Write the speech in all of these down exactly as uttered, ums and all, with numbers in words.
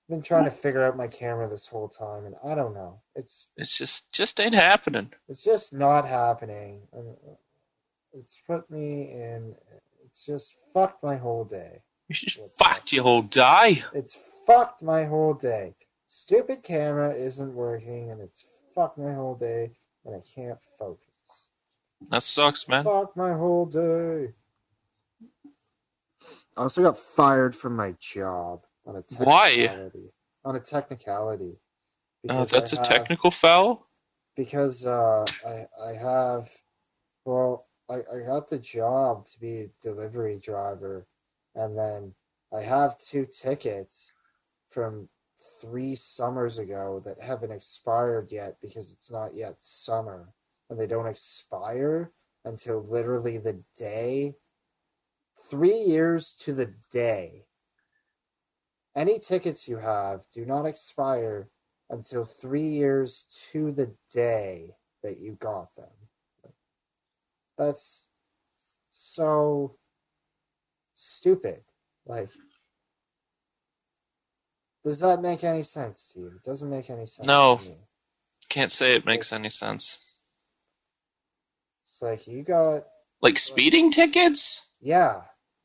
been trying to figure out my camera this whole time, and I don't know. It's It's just just ain't happening. it's just not happening. And it's put me in. It's just fucked my whole day. You just What's up? fucked your whole die. It's fucked my whole day. Stupid camera isn't working, and it's fucked my whole day, and I can't focus. That sucks, man. Fuck my whole day. I also got fired from my job on a technicality. Why? On a technicality. Oh, that's I a have, technical foul? Because uh, I I have, well, I, I got the job to be a delivery driver, and then I have two tickets from three summers ago that haven't expired yet because it's not yet summer, and they don't expire until literally the day. Three years to the day. Any tickets you have do not expire until three years to the day that you got them. That's so stupid. Like, does that make any sense to you? It doesn't make any sense No. to me. Can't say it makes any sense. It's like, you got... Like speeding tickets? Yeah.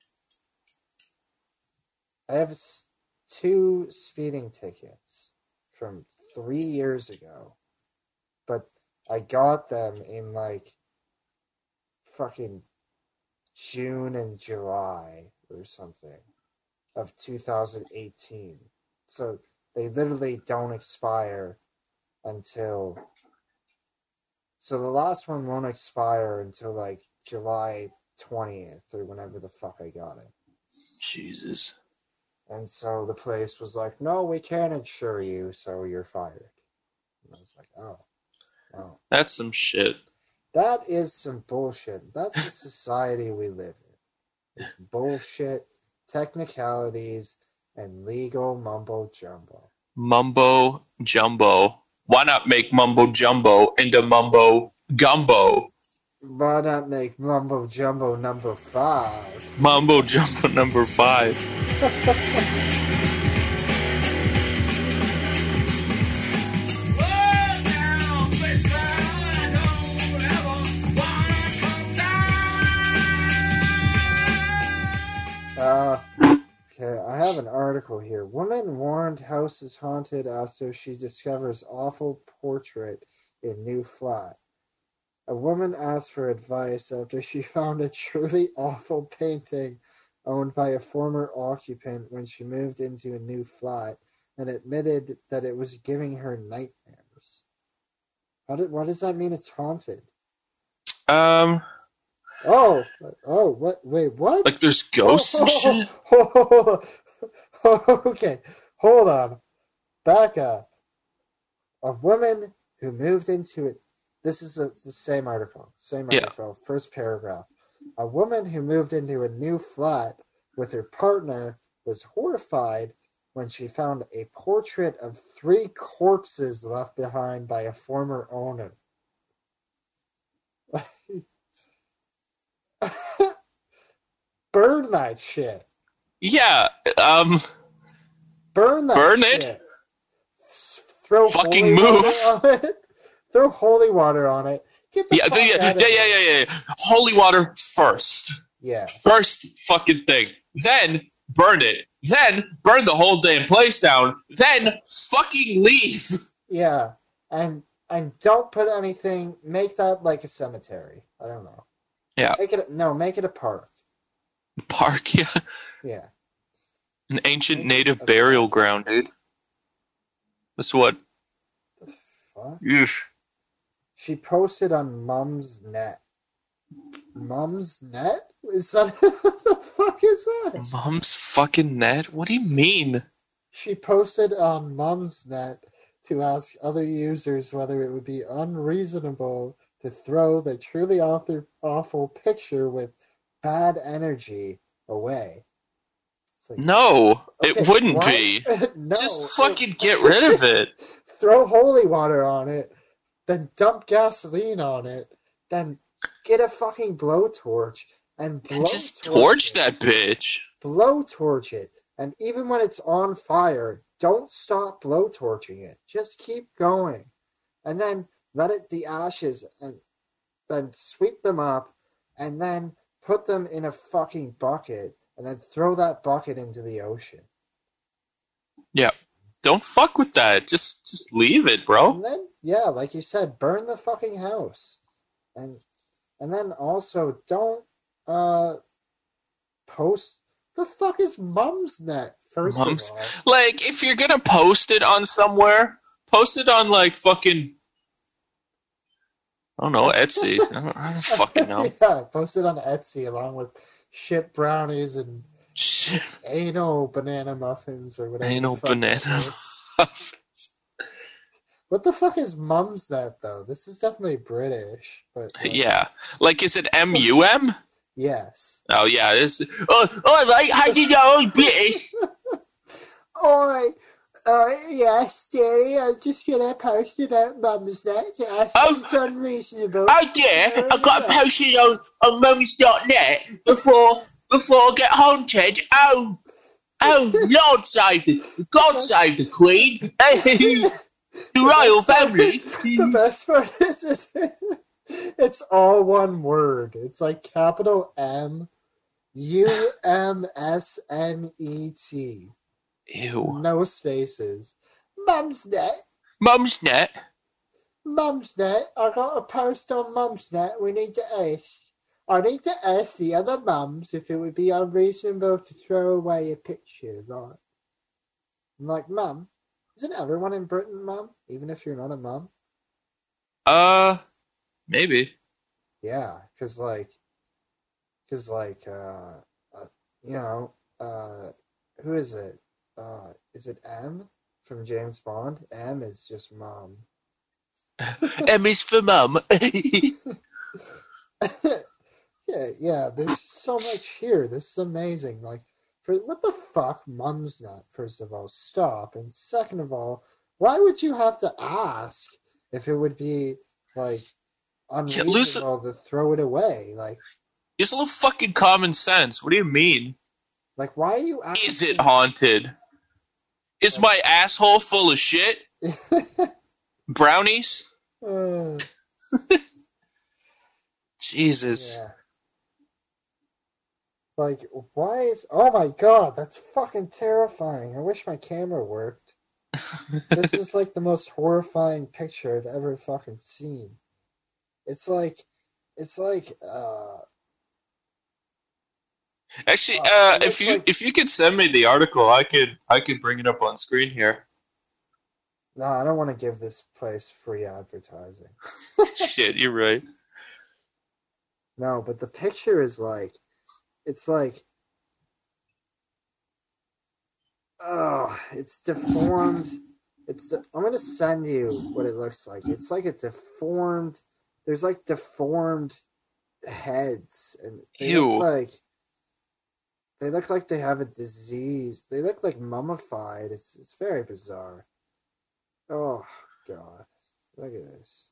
I have two speeding tickets from three years ago, but I got them in like fucking June and July or something of two thousand eighteen. So they literally don't expire until... So the last one won't expire until like July twentieth or whenever the fuck I got it. Jesus. And so the place was like, no, we can't insure you, so you're fired. And I was like, oh, oh. That's some shit. That is some bullshit. That's the society we live in. It's bullshit, technicalities, and legal mumbo jumbo. Mumbo jumbo. Why not make mumbo jumbo into mumbo gumbo? Why not make mumbo jumbo number five? Mumbo jumbo number five. Uh, okay, I have an article here. Woman warned house is haunted after she discovers awful portrait in new flat. A woman asked for advice after she found a truly awful painting owned by a former occupant when she moved into a new flat and admitted that it was giving her nightmares. How did, what does that mean it's haunted? Um... Oh, oh, what? Wait, what? Like there's ghosts oh, and shit? Oh, oh, oh, okay, hold on. Back up. A woman who moved into it. This is a, the same article. Same article. Yeah. First paragraph. A woman who moved into a new flat with her partner was horrified when she found a portrait of three corpses left behind by a former owner. Burn that shit. Yeah, um... Burn that burn shit. it? Throw Fucking move. On it. Throw holy water on it. Get the yeah, fuck yeah, out yeah, of yeah, yeah, yeah, yeah. Holy water first. Yeah. First fucking thing. Then burn it. Then burn the whole damn place down. Then fucking leave. Yeah. And and don't put anything, make that like a cemetery. I don't know. Yeah. Make it no, make it a park. Park, yeah. Yeah. An ancient native burial ground, dude. That's what? The fuck? Yeesh. She posted on Mum's Net. Mum's Net? Is that what the fuck is that? Mum's fucking net? What do you mean? She posted on Mum's Net to ask other users whether it would be unreasonable to throw the truly author, awful picture with bad energy away. Like, no, okay, it wouldn't what? be. No, just fucking get rid of it. Throw holy water on it, then dump gasoline on it, then get a fucking blowtorch and blow and just torch it. that bitch. Blowtorch it, and even when it's on fire, don't stop blowtorching it. Just keep going. And then let it, the ashes, and then sweep them up, and then put them in a fucking bucket, and then throw that bucket into the ocean. Yeah. Don't fuck with that. Just just leave it, bro. And then, yeah, like you said, burn the fucking house. And and then also don't uh post the fuck is Mumsnet, first Mums. of all. Like, if you're gonna post it on somewhere, post it on like fucking I don't know, Etsy. I don't, I don't fucking know. Yeah, post it on Etsy along with shit brownies and Shit. anal banana muffins or whatever. Anal the fuck banana that is. muffins. What the fuck is Mumsnet though? This is definitely British, but like, Yeah. Like, is it M U M? yes. Oh, yeah. This. Oh, oh, like, how do you know I'm British? Oi, uh, yes, Jerry, I'm just gonna post about Mumsnet to ask Oh. if it's unreasonable. Oh, yeah. I've got to post it on, on mums dot net before, before I get haunted. Oh. Oh, Lord save the... God save the Queen. The royal family. The best part is, is it's all one word. It's like capital M U M S N E T. Ew. No spaces. Mumsnet. Mumsnet. Mumsnet. I got a post on Mumsnet. We need to ask. I need to ask the other mums if it would be unreasonable to throw away a picture, right? I'm like, Mum, isn't everyone in Britain mum? Even if you're not a mum? Uh, maybe. Yeah, because like, because like, uh, uh, you know, uh, who is it? Uh, is it M from James Bond? M is just mom. M is for mum. yeah, yeah. There's so much here. This is amazing. Like, for what the fuck, Mumsnet? First of all, stop. And second of all, why would you have to ask if it would be like unreasonable to throw it away? Like, use a little fucking common sense. What do you mean? Like, why are you asking? Is it haunted? Is my asshole full of shit? Brownies? uh, Jesus. yeah. Like, why is... Oh my god, that's fucking terrifying. I wish my camera worked. This is like the most horrifying picture I've ever fucking seen. It's like... It's like, uh... Actually, uh, uh, it if looks you like- if you could send me the article, I could I could bring it up on screen here. No, I don't want to give this place free advertising. Shit, you're right. No, but the picture is like... It's like... Oh, it's deformed. It's de- I'm gonna send you what it looks like. It's like a deformed... There's like deformed heads. And they Ew. look like... They look like they have a disease. They look like mummified. It's it's very bizarre. Oh, God. Look at this.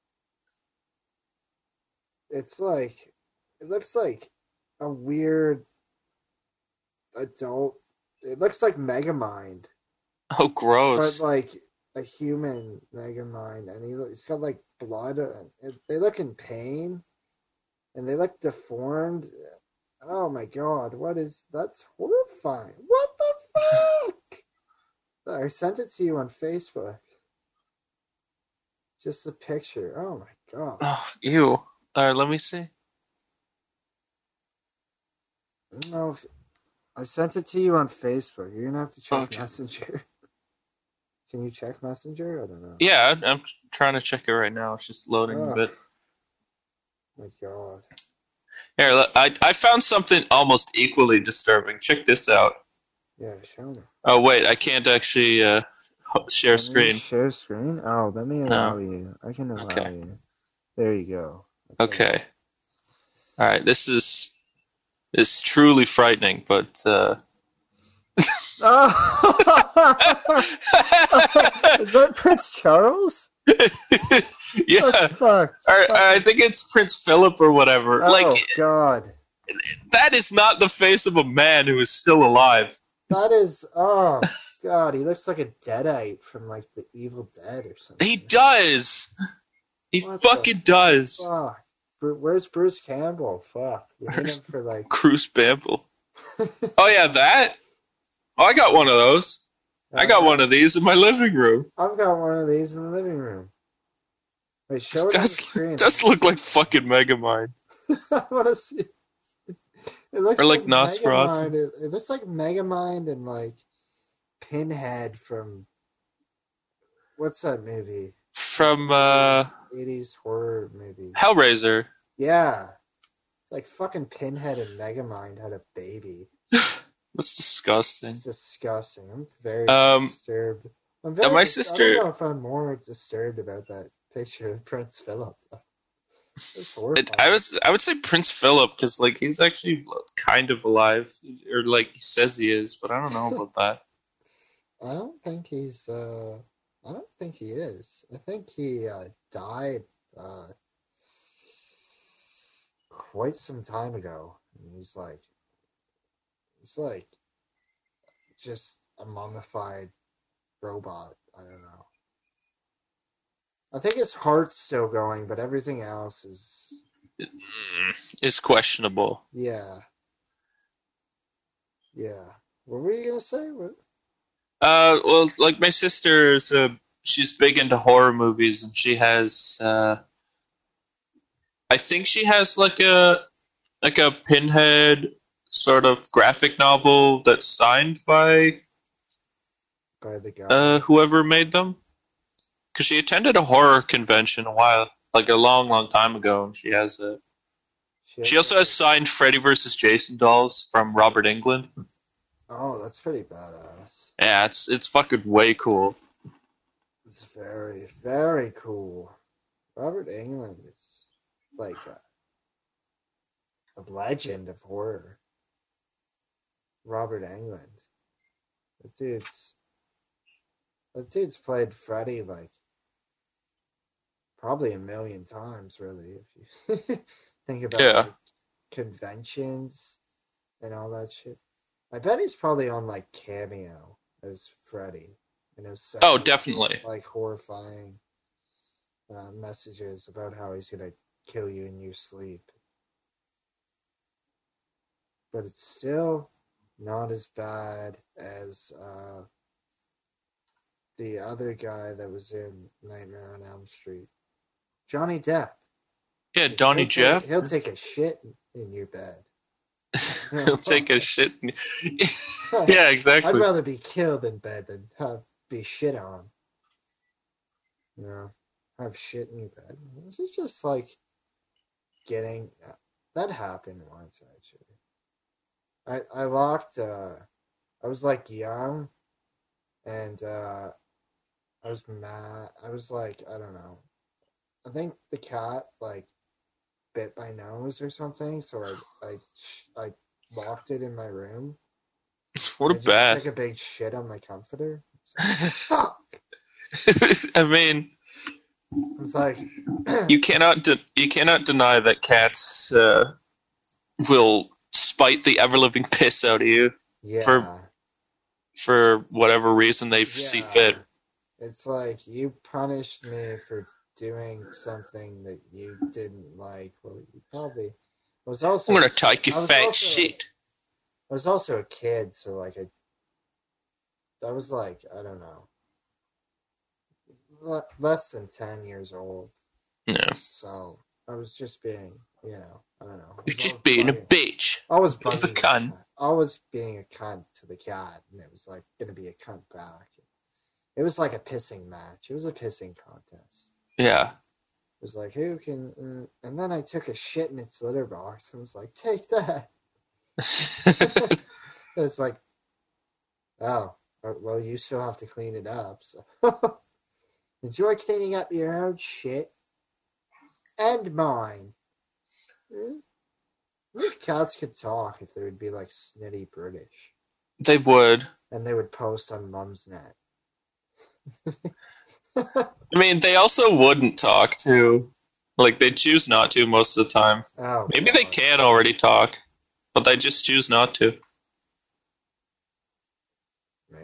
It's like... It looks like a weird adult... It looks like Megamind. Oh, gross. But like a human Megamind. And he, he's got like blood. And they look in pain. And they look deformed. Oh my god, what is... That's horrifying. What the fuck? I sent it to you on Facebook. Just a picture. Oh my god. Oh, ew. All right, let me see. I don't know if... I sent it to you on Facebook. You're gonna have to check Okay. Messenger. Can you check Messenger? I don't know. Yeah, I'm trying to check it right now. It's just loading a Ugh. bit. My god. Here, look, I I found something almost equally disturbing. Check this out. Yeah, show me. Oh wait, I can't actually uh, share Can you screen. Share screen? Oh, let me allow you. I can allow Okay. you. There you go. Okay. All right. This is is truly frightening, but uh... Oh! Is that Prince Charles? yeah, Oh, fuck. or, I think it's Prince Philip or whatever. Oh, Like, God. that is not the face of a man who is still alive. That is, oh god, he looks like a deadite from like the Evil Dead or something. He does. He What fucking does. Fuck. Where's Bruce Campbell? Fuck. We need him for like. Bruce Campbell. Oh yeah, that. Oh, I got one of those. I got one of these in my living room. I've got one of these in the living room. Wait, show it, it on the screen. It does look like fucking Megamind. I want to see. It looks or like, like Nosferatu. It, it looks like Megamind and like Pinhead from what's that movie? From uh eighties horror movie. Hellraiser. Yeah. It's like fucking Pinhead and Megamind had a baby. That's disgusting. It's disgusting. I'm very um, disturbed. I'm very my dis- sister. I don't know if I'm more disturbed about that picture of Prince Philip. It, I was I would say Prince Philip because like he's actually kind of alive, or like he says he is, but I don't know about that. I don't think he's. Uh, I don't think he is. I think he uh, died uh, quite some time ago. And he's like, he's like, just a mummified robot. I don't know. I think his heart's still going, but everything else is is questionable. Yeah. Yeah. What were you gonna say? What? Uh, well, like my sister is uh, she's big into horror movies, and she has, uh, I think she has like a like a Pinhead sort of graphic novel that's signed by by the guy, uh, whoever made them. Because she attended a horror convention a while, like a long, long time ago, and she has it. She, she also has signed Freddy versus Jason dolls from Robert Englund. Oh, that's pretty badass. Yeah, it's it's fucking way cool. It's very, very cool. Robert Englund is like a, a legend of horror. Robert Englund. The dude's the dude's played Freddy like probably a million times, really, if you think about yeah. like, conventions and all that shit. I bet he's probably on like Cameo as Freddy. You know, oh, definitely. Like horrifying uh, messages about how he's gonna kill you in your sleep. But it's still not as bad as uh, the other guy that was in Nightmare on Elm Street, Johnny Depp. Yeah, Donnie he'll Jeff. Take, he'll take a shit in your bed. He'll take a shit. In... yeah, exactly. I'd rather be killed in bed than have be shit on. You know, have shit in your bed. It's just like getting that happened once actually. I I locked. Uh, I was like young, and uh, I was mad. I was like, I don't know. I think the cat like bit my nose or something, so I I I locked it in my room. What a I just bad. took a big shit on my comforter. Like, fuck. I mean, it's like you cannot de- you cannot deny that cats uh, will spite the ever living piss out of you yeah. for for whatever reason they yeah. see fit. It's like you punished me for doing something that you didn't like. Well, you probably I was also. I'm gonna take your fat also, shit. I was also a kid, so like I. I was like I don't know, le- less than ten years old. No. So I was just being, you know, I don't know. You're just being bugging. a bitch. I was being a cunt. I was being a cunt to the cat, and it was like gonna be a cunt back. It was like a pissing match. It was a pissing contest. Yeah. It was like, who can... Uh, and then I took a shit in its litter box and was like, take that. It's like, oh, well, you still have to clean it up. So enjoy cleaning up your own shit. And mine. If cats could talk, if they would be like snitty British. They would. And they would post on Mumsnet. I mean, they also wouldn't talk to. Like, they choose not to most of the time. Oh, Maybe God. they can already talk, but they just choose not to.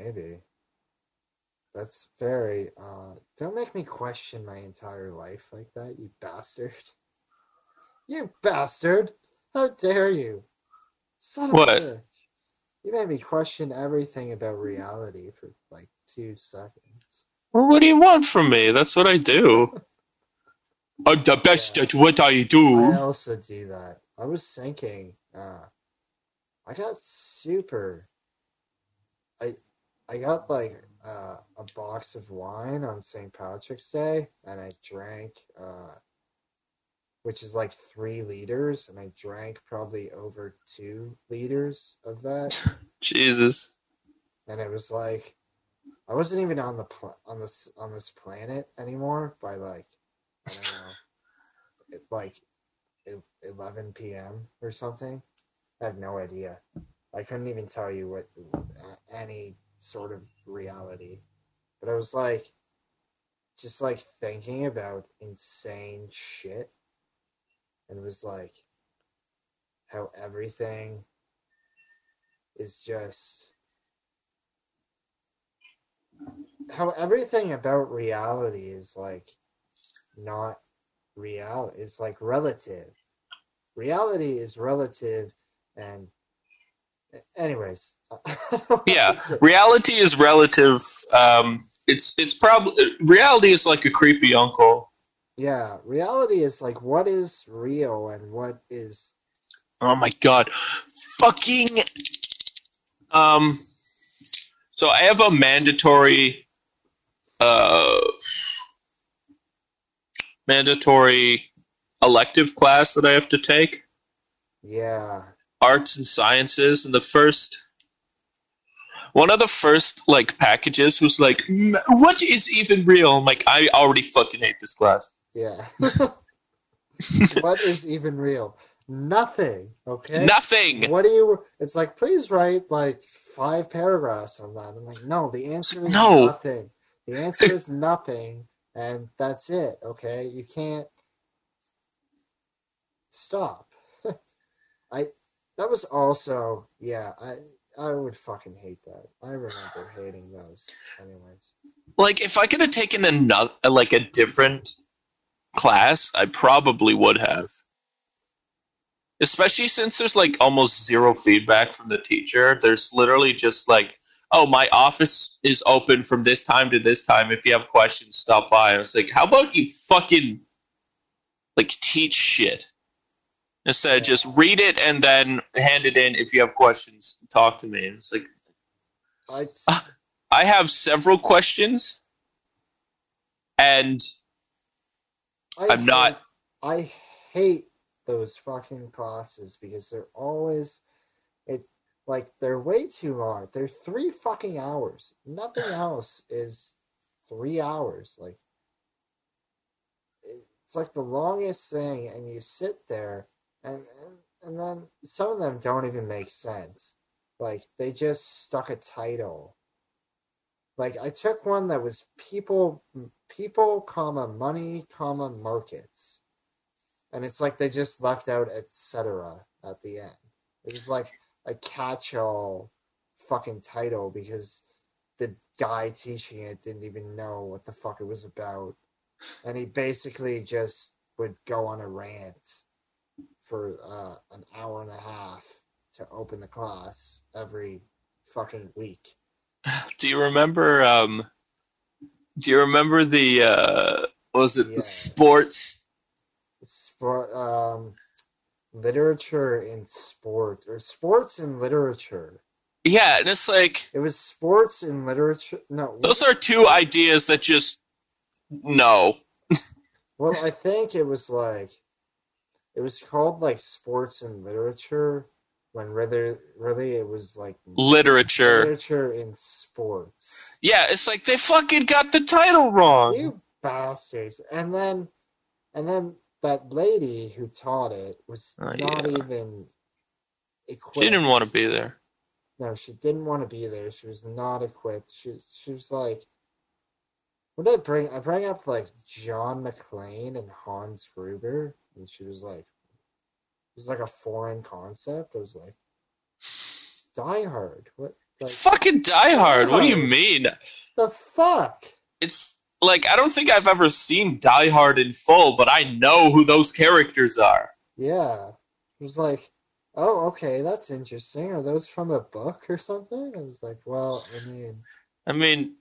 maybe. That's very, uh, don't make me question my entire life like that, you bastard. You bastard! How dare you? Son of a What? bitch. You made me question everything about reality for like two seconds. Well, what do you want from me? That's what I do. I'm the best Yeah, at what I I do. also do that. I was thinking, uh, I got super. I I got like uh, a box of wine on Saint Patrick's Day, and I drank, uh, which is like three liters, and I drank probably over two liters of that, Jesus. and it was like I wasn't even on the pl- on this on this planet anymore by like I don't know, it, like eleven p m or something. I have no idea. I couldn't even tell you what uh, any sort of reality. But I was like, just like thinking about insane shit. And it was like how everything is just. How everything about reality is like not real. It's like relative. Reality is relative. And, anyways. Yeah, reality is relative. Um, it's it's probably reality is like a creepy uncle. Yeah, reality is like what is real and what is. Oh my god, fucking. Um, so I have a mandatory, uh, mandatory elective class that I have to take. Yeah. Arts and sciences, and the first one of the first like packages was like, "What is even real?" I'm like, I already fucking hate this class. Yeah. What is even real? Nothing. Okay. Nothing. What do you? It's like please write like five paragraphs on that. I'm like, no. The answer is No. nothing. The answer is nothing, and that's it. Okay. You can't stop. I. That was also yeah. I. I would fucking hate that. I remember hating those. Anyways. Like, if I could have taken another, like a different class, I probably would have. Especially since there's like almost zero feedback from the teacher. There's literally just like, oh, my office is open from this time to this time. If you have questions, stop by. I was like, how about you fucking like teach shit? Instead of Yeah. just read it and then hand it in. If you have questions, talk to me. And it's like, I. uh, I have several questions, and I I'm hate, not. I hate those fucking classes because they're always it like they're way too long. They're three fucking hours. Nothing else is three hours. Like it's like the longest thing, and you sit there, and and, and then some of them don't even make sense. Like they just stuck a title. Like I took one that was people, people, comma money, comma markets, and it's like they just left out et cetera at the end. It was like a catch-all fucking title because the guy teaching it didn't even know what the fuck it was about, and he basically just would go on a rant for uh, an hour and a half to open the class every fucking week. Do you remember? Um, do you remember the? Uh, what was it Yeah. the sports? Sport, um, literature in sports, or sports and literature. Yeah, and it's like It was sports and literature. No, those are two ideas that just no. Well, I think it was like it was called like sports and literature when really, really it was like Literature. literature in sports. Yeah, it's like they fucking got the title wrong. You bastards! And then, and then that lady who taught it was Oh, not yeah. even equipped. She didn't want to be there. No, she didn't want to be there. She was not equipped. She she was like, what did I bring? I bring up like John McClane and Hans Gruber, and she was like, it was like a foreign concept. I was like, Die Hard. What It's Like, fucking Die Hard. What do you Hard. mean? The fuck? It's like I don't think I've ever seen Die Hard in full, but I know who those characters are. Yeah. It was like, oh, okay, that's interesting. Are those from a book or something? I was like, well, I mean, I mean,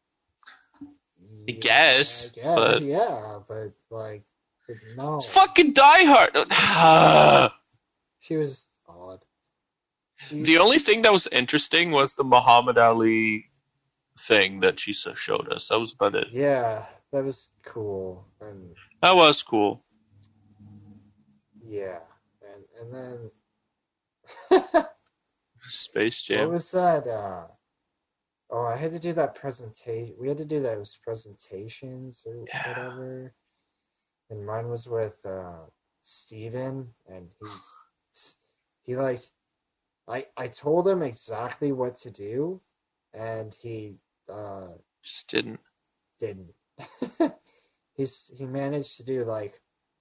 I yeah, I guess, guess, but yeah, but like, but it's no. fucking Die Hard. She was odd. She, The only thing that was interesting was the Muhammad Ali thing that she so- showed us. That was about it. yeah, that was cool. And That was cool. yeah, and and then Space what Jam. was that? Uh, oh, I had to do that presentation. We had to do those presentations or Yeah. whatever. And mine was with uh, Steven, and he he like I I told him exactly what to do, and he uh, Just didn't. didn't. He's he managed to do like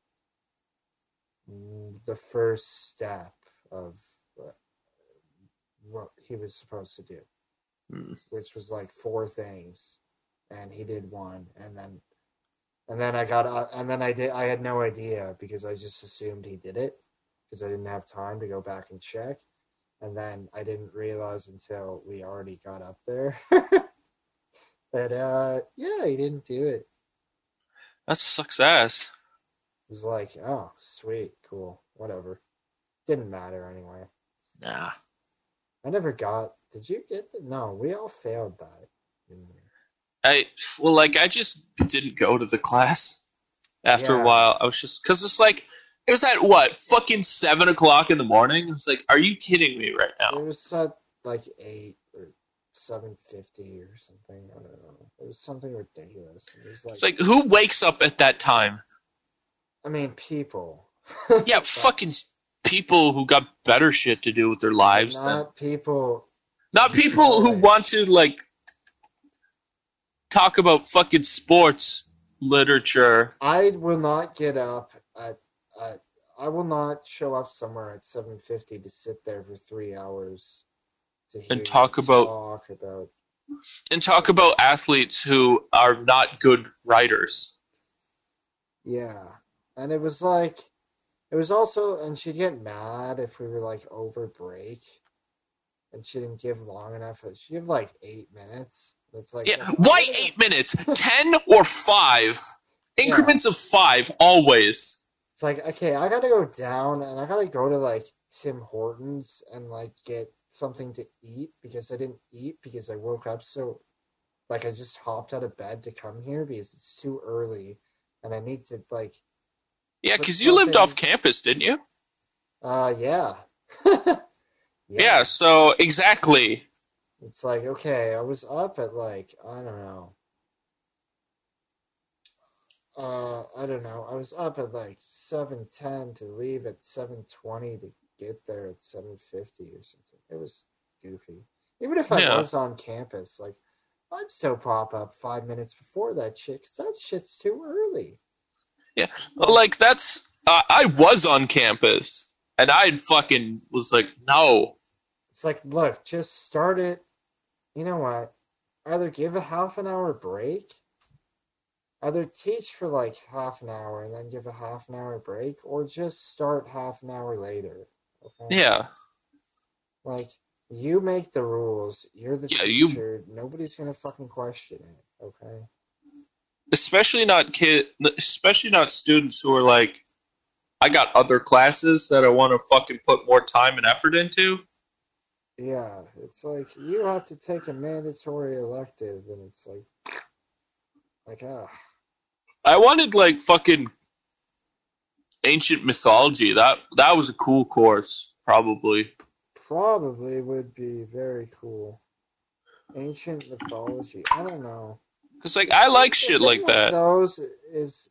the first step of uh, what he was supposed to do, Hmm. which was like four things, and he did one, and then and then I got uh, and then I did I had no idea because I just assumed he did it because I didn't have time to go back and check, and then I didn't realize until we already got up there that uh yeah, he didn't do it. That sucks ass. It was like, oh, sweet, cool, whatever. Didn't matter anyway. Nah. I never got. Did you get the? No, we all failed that. Didn't we? I well, like I just didn't go to the class. After Yeah. a while, I was just because it's like it was at what fucking seven o'clock in the morning. It's like, are you kidding me right It now? was at like eight or seven fifty or something. I don't know. It was something ridiculous. It was like, It's like who wakes up at that time? I mean, people. Yeah, But fucking people who got better shit to do with their lives than not people. not people who college. want to like talk about fucking sports literature. I will not get up at. at I will not show up somewhere at seven fifty to sit there for three hours to hear And talk you about- talk about. And talk about athletes who are not good writers. Yeah. And it was like, it was also, and she'd get mad if we were like over break and she didn't give long enough. She'd give like eight minutes. It's like, Yeah, well, why I- eight minutes? Ten or five? Increments of five, always. It's like, okay, I gotta go down and I gotta go to like Tim Hortons and like get something to eat because I didn't eat because I woke up so, like, I just hopped out of bed to come here because it's too early and I need to like, Yeah, But because you lived something- off campus, didn't you? uh, yeah. Yeah, so exactly. It's like, okay, I was up at like, I don't know. Uh, I don't know. I was up at like seven ten to leave at seven twenty to get there at seven fifty or something. It was goofy. Even if I Yeah. was on campus, like, I'd still pop up five minutes before that shit because that shit's too early. Like, that's. Uh, I was on campus, and I fucking was like, no. It's like, look, just start it. You know what? Either give a half an hour break, either teach for like half an hour and then give a half an hour break, or just start half an hour later. Okay? Yeah. Like, you make the rules. You're the Yeah, you- teacher. Nobody's gonna fucking question it. Okay? Especially not kid, especially not students who are like, I got other classes that I want to fucking put more time and effort into. Yeah, it's like you have to take a mandatory elective, and it's like, like ah. I wanted like fucking ancient mythology. That that was a cool course, probably. Probably would be very cool. Ancient mythology. I don't know. Cause like I like The shit thing like with that. Those is,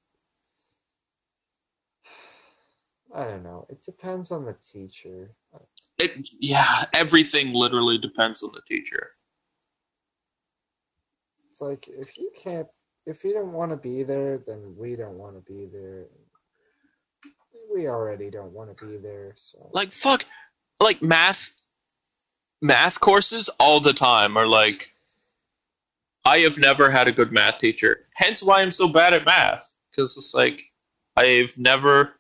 I don't know. It depends on the teacher. It yeah, everything literally depends on the teacher. It's like if you can't, if you don't want to be there, then we don't want to be there. We already don't want to be there. So Like fuck, like math. math courses all the time are like, I have never had a good math teacher. Hence why I'm so bad at math. Because it's like, I've never,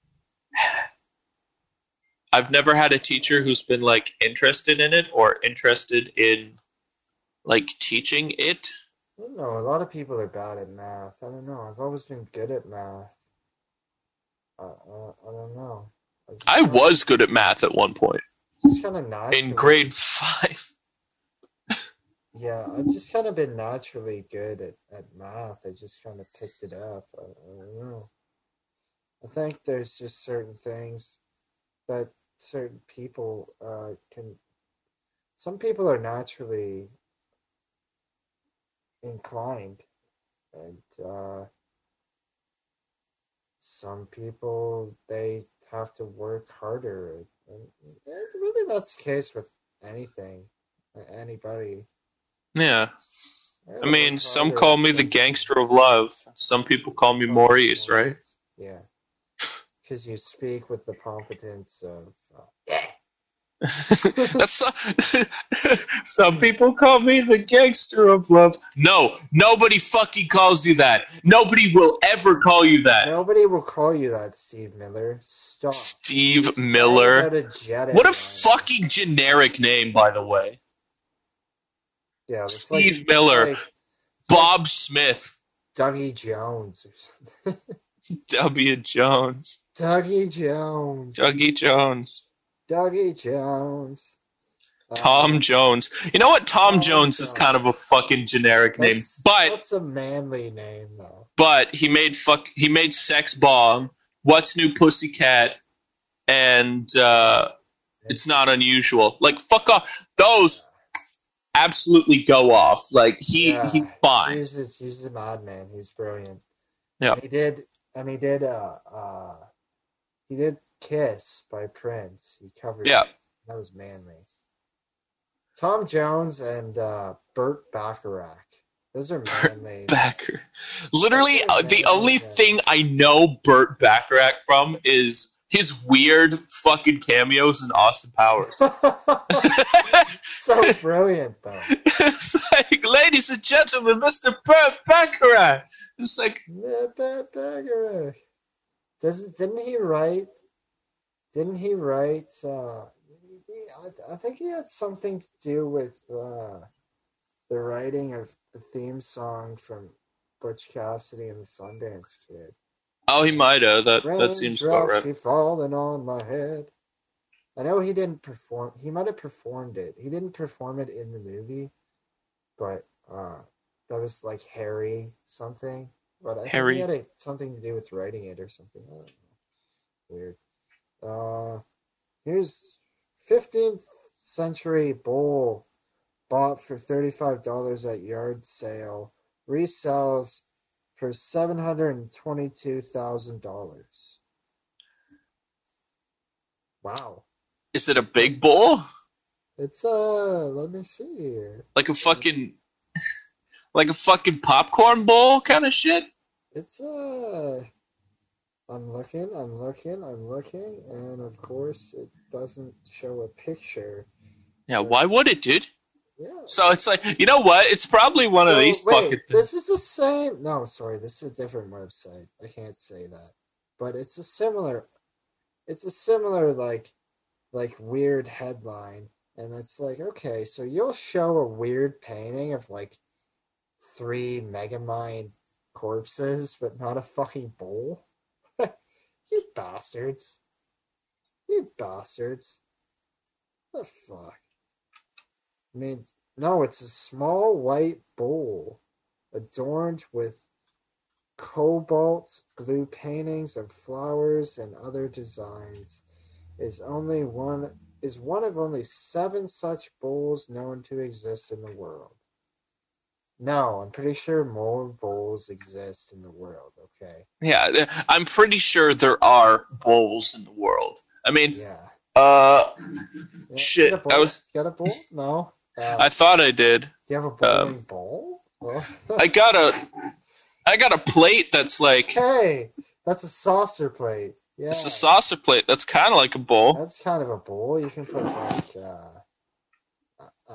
I've never had a teacher who's been like interested in it or interested in like teaching it. I don't know. A lot of people are bad at math. I don't know. I've always been good at math. Uh, uh, I don't know. I, just I kinda, was good at math at one point just kind of naturally. in grade five. Yeah, I've just kind of been naturally good at, at math. I just kind of picked it up. I, I don't know. I think there's just certain things that certain people uh, can. Some people are naturally inclined, and uh, some people they have to work harder. And really, that's the case with anything, anybody. Yeah. Yeah, I mean, work some harder call at me the some- gangster of love. Some people call me Maurice, right? Yeah, because you speak with the competence of. Uh, That's so, some people call me the gangster of love. No, nobody fucking calls you that. Nobody will ever call you that. Nobody will call you that, Steve Miller. Stop. Steve You're flying Miller. about a jet What a airliner. fucking generic name, by the way. Yeah, it's Steve like, Miller. Like, it's Bob Smith. like Dougie Jones or something. W. Jones. Dougie Jones. Dougie Jones. Dougie Jones. Tom Um, Jones. You know what? Tom, Tom Jones is Jones. kind of a fucking generic name. that's, But that's a manly name, though. but he made fuck he made Sex Bomb, What's New Pussycat, and uh, It's Not Unusual. Like fuck off. Those absolutely go off. Like he Yeah, he fine. He's just, he's a madman. He's brilliant. Yeah. And he did and he did uh uh he did Kiss by Prince. He covered Yeah. it. That was manly. Tom Jones and uh Burt Bacharach. Those are manly. Backer. Literally, That's uh, the so only bad. thing I know Burt Bacharach from is his weird fucking cameos in Austin Powers. So brilliant though. It's like, ladies and gentlemen, Mister Burt Bacharach. It's like, Yeah, Burt Bacharach. Doesn't didn't he write didn't he write uh I, I think he had something to do with uh the writing of the theme song from Butch Cassidy and the Sundance Kid. oh, he might have. That that seems about Raindrops right. keep falling on my head. I know he didn't perform. He might have performed it. He didn't perform it in the movie, but uh, that was like Harry something. But I Harry. think he had a, something to do with writing it or something. I don't know. Weird. Uh, here's fifteenth century bowl bought for thirty-five dollars at yard sale resells for seven hundred twenty-two thousand dollars. Wow. Is it a big bowl? It's, uh, let me see here. Like a fucking, like a fucking popcorn bowl kind of shit? It's, uh, I'm looking, I'm looking, I'm looking, and of course it doesn't show a picture. Yeah, why would it, dude? Yeah. So it's like, you know what? It's probably one of So, these wait, fucking. this is the same. No, sorry, this is a different website. I can't say that, but it's a similar. It's a similar like, like weird headline, and it's like okay, so you'll show a weird painting of like three Megamind corpses, but not a fucking bowl. You bastards! You bastards! The fuck. I mean, no, it's a small white bowl adorned with cobalt blue paintings of flowers and other designs. Is only one is one of only seven such bowls known to exist in the world. No, I'm pretty sure more bowls exist in the world, okay? Yeah, I'm pretty sure there are bowls in the world. I mean, Yeah. uh, Yeah, Shit, Got a bowl? I was- Got a bowl? No. Uh, I thought I did. do you have a bowling bowl? Well, I got a, I got a plate that's like, hey, that's a saucer plate. Yeah. it's a saucer plate that's kind of like a bowl. That's kind of a bowl. You can put like uh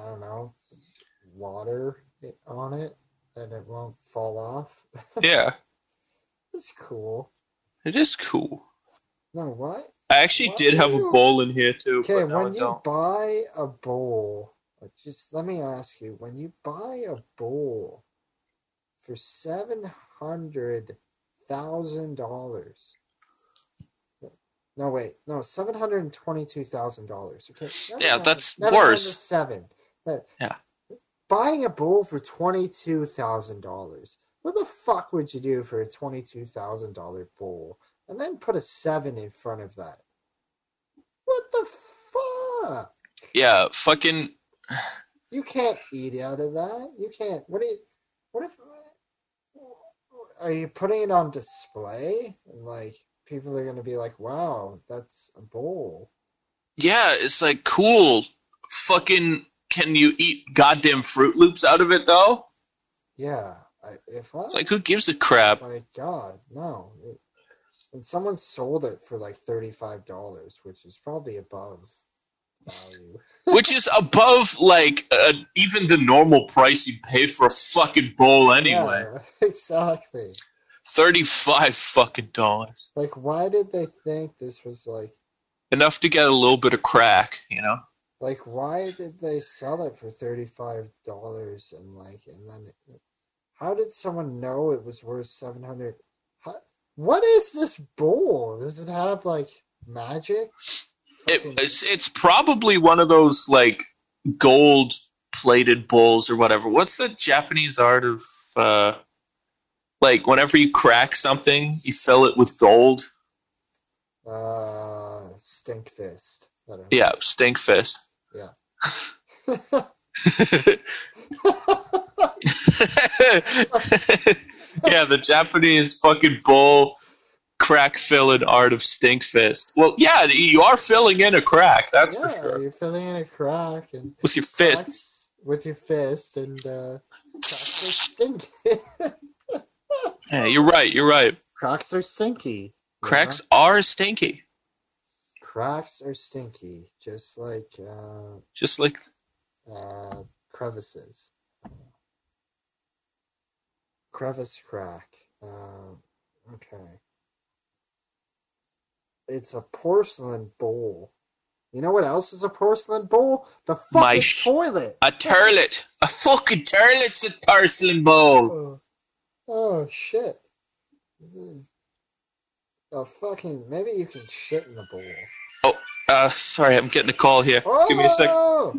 I don't know, water on it and it won't fall off. Yeah, It's cool. it is cool. No, what? I actually Why did do have a you- bowl in here too, Okay, but now I when you don't. buy a bowl, just let me ask you, when you buy a bowl for seven hundred thousand dollars, no, wait, no, seven hundred and twenty-two thousand dollars. Okay, never Yeah, mind- that's never mind worse. the seven. But Yeah. buying a bowl for twenty-two thousand dollars. What the fuck would you do for a twenty-two thousand dollar bowl, and then put a seven in front of that? What the fuck? Yeah, fucking. You can't eat out of that. You can't. What do you? What if? Are you putting it on display? And like people are gonna be like, "Wow, that's a bowl." Yeah, it's like cool. Fucking. Can you eat goddamn Fruit Loops out of it though? Yeah. I, if I It's like who gives a crap? my God, no. It, and someone sold it for like thirty-five dollars, which is probably above value. Which is above like uh, even the normal price you pay for a fucking bowl anyway. Yeah, exactly. Thirty-five fucking dollars. Like, why did they think this was like? Enough to get a little bit of crack, you know. Like, why did they sell it for thirty-five dollars and like, and then, it, how did someone know it was worth seven hundred? What is this bowl? Does it have like magic? It, Fucking- it's it's probably one of those like gold plated bowls or whatever. What's the Japanese art of uh, like whenever you crack something, you fill it with gold? uh, stink fist. I don't know. Yeah, stink fist. Yeah, the Japanese fucking bowl crack filling art of stink fist. Well, yeah, you are filling in a crack, that's yeah, for sure. you're filling in a crack and With your fist. cracks with your fist, and uh, cracks are stinky. Yeah, you're right, you're right. Cracks are stinky. you Cracks know? are stinky. Cracks are stinky, just like uh, Just like uh, crevices. Crevice crack. Uh, okay. It's a porcelain bowl. You know what else is a porcelain bowl? The fucking My sh- toilet. a turlet. A fucking turlet's a porcelain bowl. Oh, oh shit. Oh fucking. Maybe you can shit in the bowl. Uh, sorry, I'm getting a call here. Oh! Give me a second.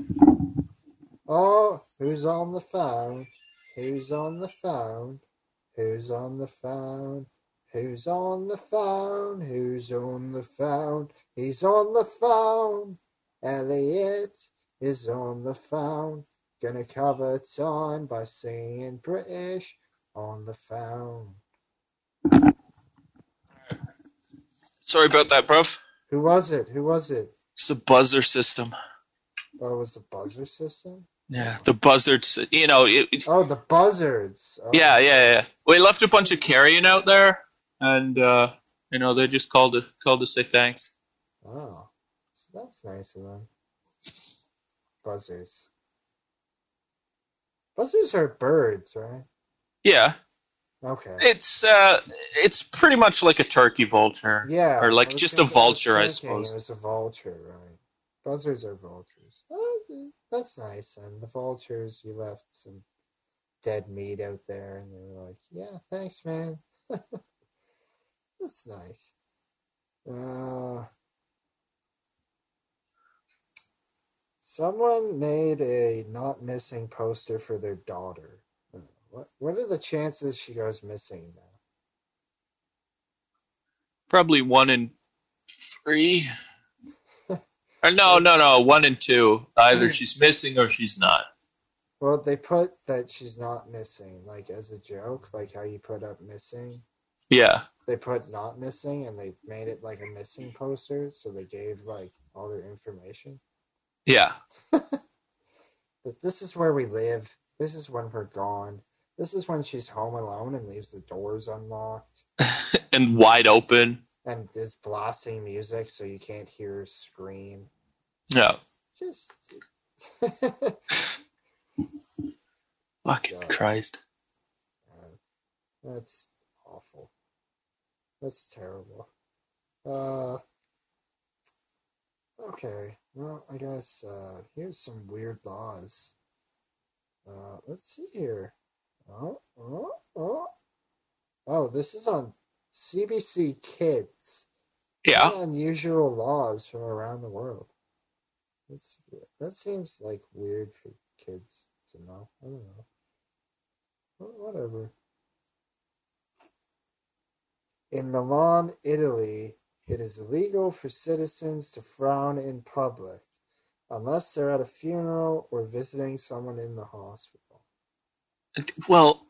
Oh, who's on the phone? Who's on the phone? Who's on the phone? Who's on the phone? Who's on the phone? He's on the phone. Elliot is on the phone. Gonna cover time by singing British on the phone. Sorry about that, bruv. Who was it? Who was it? It's a buzzer system. Oh, it was the buzzer system? Yeah, the buzzards. You know, it, it- Oh, the buzzards. Oh. yeah, yeah, yeah. We left a bunch of carrion out there, and uh, you know they just called to called to say thanks. Oh, that's nice of them. Buzzers. Buzzers are birds, right? Yeah, Okay. it's uh, it's pretty much like a turkey vulture. Yeah. or like I was just gonna a say- I was vulture, I thinking suppose. It was a vulture, right? Buzzards are vultures. Oh, that's nice. And the vultures, you left some dead meat out there, and they were like, "Yeah, thanks, man." That's nice. Uh, someone made a not missing poster for their daughter. Uh, What what are the chances she goes missing now? Probably one in three. Or no, no, no, one and two. Either she's missing or she's not. Well, they put that she's not missing, like as a joke, like how you put up missing. Yeah, They put not missing, and they made it like a missing poster, so they gave like all their information. yeah. But this is where we live. This is when we're gone. This is when she's home alone and leaves the doors unlocked And wide open. and is blasting music so you can't hear her scream. Yeah. Just Fucking God. Christ. Man, that's awful. That's terrible. Uh, okay. Well, I guess uh, here's some weird laws. Uh, let's see here. Oh, oh, oh. Oh, this is on C B C Kids. Yeah. ten unusual laws from around the world. That's, that seems like weird for kids to know. I don't know. Well, whatever. In Milan, Italy, it is illegal for citizens to frown in public unless they're at a funeral or visiting someone in the hospital. Well,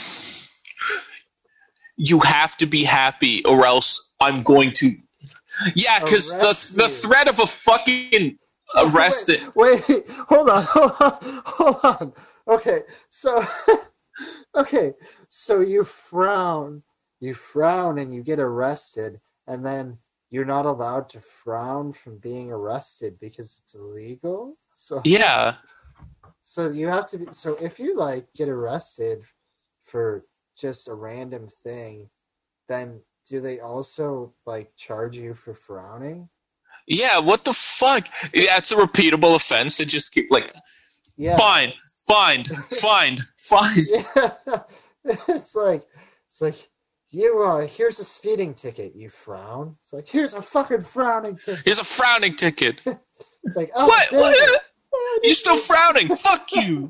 you have to be happy or else I'm going to... Yeah, because the, the threat of a fucking arrest... Wait, wait, hold on, hold on, hold on. Okay, so... okay, so you frown... You frown and you get arrested, and then you're not allowed to frown from being arrested because it's illegal. So yeah, so you have to be. So if you like get arrested for just a random thing, then do they also like charge you for frowning? Yeah. What the fuck? That's a repeatable offense. They just keep like, yeah, fine, fine, fine, fine. Yeah, it's like it's like. You, uh, here's a speeding ticket. You frown. It's like, here's a fucking frowning ticket. Here's a frowning ticket. It's like, oh, what? what? what? You're still frowning. Fuck you.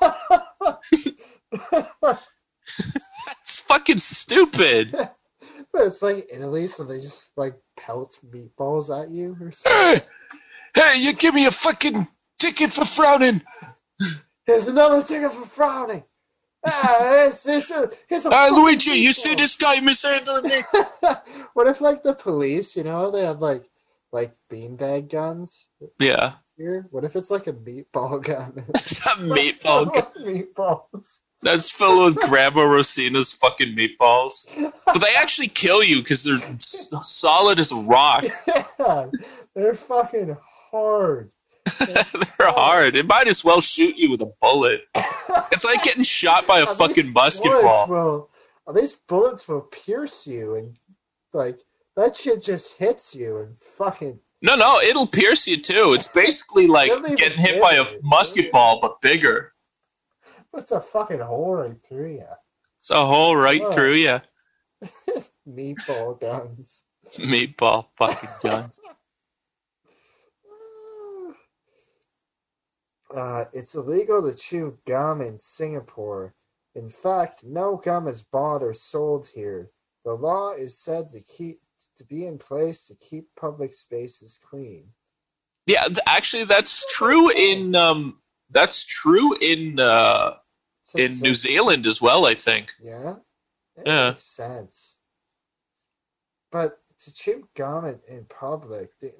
That's fucking stupid. But it's like Italy, so they just, like, pelt meatballs at you or something. Hey, hey, you give me a fucking ticket for frowning. Here's another ticket for frowning. Ah, it's, it's a, it's a uh, Luigi, meatball. You see this guy mishandling me? What if, like, the police, you know, they have, like, like beanbag guns? Yeah. Here? What if it's, like, a meatball gun? It's a meatball gun. Meatballs. That's filled with Grandma Rosina's fucking meatballs. But they actually kill you because they're s- solid as a rock. Yeah, they're fucking hard. They're hard. It might as well shoot you with a bullet. It's like getting shot by a These fucking bullets basketball. Will, these bullets will pierce you, and like that shit just hits you and fucking. No, no, it'll pierce you too. It's basically like Doesn't even getting hit hit by a it. musket ball, but bigger. What's a fucking hole right through you? It's a hole right Oh. through you. Meatball guns. Meatball fucking guns. Uh, it's illegal to chew gum in Singapore. In fact, no gum is bought or sold here. The law is said to keep to be in place to keep public spaces clean. Yeah, th- actually, that's true in um, that's true in uh, So in so- New Zealand as well. I think. Yeah, that Yeah. makes sense. But to chew gum in, in public, they,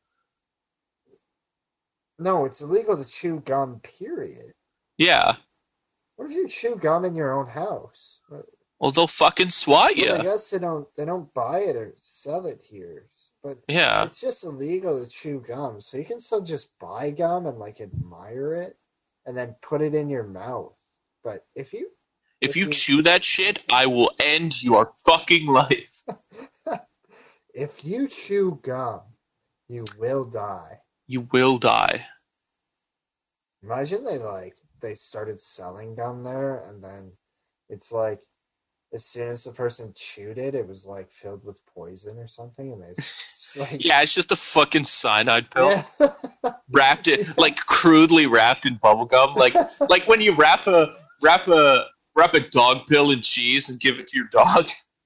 no, it's illegal to chew gum. Period. Yeah. What if you chew gum in your own house? Well, Well, they'll fucking swat you. I guess they don't. They don't buy it or sell it here. But Yeah. it's just illegal to chew gum, so you can still just buy gum and like admire it, and then put it in your mouth. But if you If if you you- chew that shit, I will end your fucking life. if you chew gum, you will die. You will die. Imagine they like they started selling gum there, and then it's like as soon as the person chewed it, it was like filled with poison or something, and they just, like Yeah, it's just a fucking cyanide pill. yeah. Wrapped it like crudely wrapped in bubblegum. Like like when you wrap a wrap a wrap a dog pill in cheese and give it to your dog.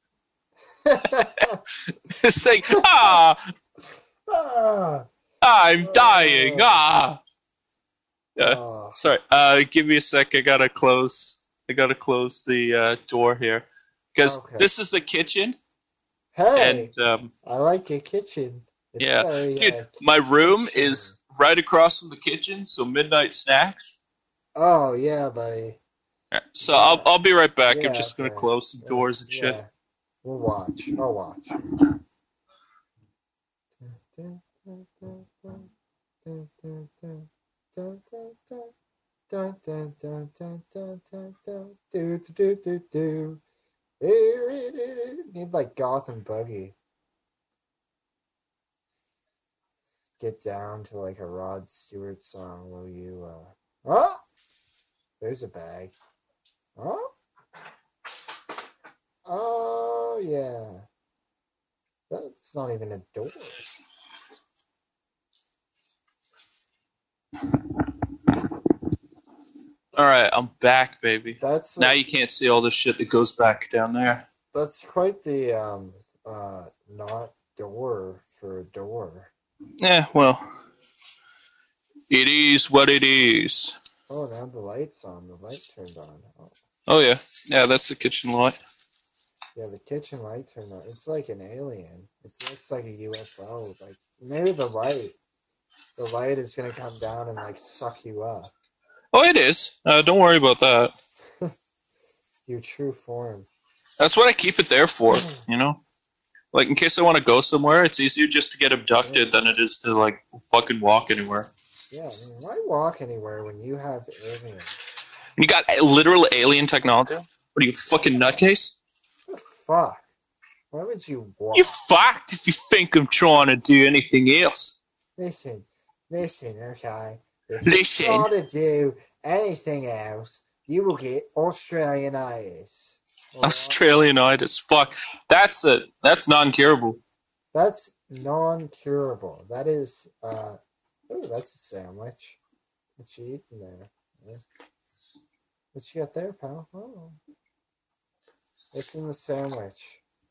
It's like, ah, ah, I'm dying. Ah. Uh, ah. sorry. Uh, give me a sec. I gotta close. I gotta close the uh, door here because Okay. this is the kitchen, Hey, and um, I like your kitchen. It's yeah, very, dude, uh, my room kitchen. is right across from the kitchen. So midnight snacks. Oh yeah, buddy. Alright, so I'll I'll be right back. Yeah, I'm just gonna okay. close the doors and shit. Yeah. We'll watch. I'll watch. Dun, dun, dun, dun, dun, dun, dun, do, do, do, do, do. Need like Gotham Boogie. Get down to like a Rod Stewart song. Will you? Uh... Oh, there's a bag. Oh, oh yeah. That's not even a door. All right, I'm back, baby. That's a, now you can't see all the shit that goes back down there. That's quite the um uh not door for a door. Yeah, well, it is what it is. Oh, now the light's on. The light turned on. Oh, oh yeah, yeah, that's the kitchen light. Yeah, the kitchen light turned on. It's like an alien. It looks like a U F O. Like maybe the light, the light is gonna come down and like suck you up. Oh, it is. Uh, don't worry about that. Your true form. That's what I keep it there for. You know, like in case I want to go somewhere, it's easier just to get abducted yeah. than it is to like fucking walk anywhere. Yeah, I mean, why walk anywhere when you have aliens? You got literal alien technology? What are you, fucking nutcase? What the fuck? Why would you walk? You're fucked if you think I'm trying to do anything else. Listen, listen, okay? If listen. you try to do anything else, you will get Australianitis. Right? Australianitis. Fuck. That's a, that's non-curable. That's non-curable. That is, uh, oh, that's a sandwich. What you eating there? Yeah. What you got there, pal? Oh. It's in the sandwich.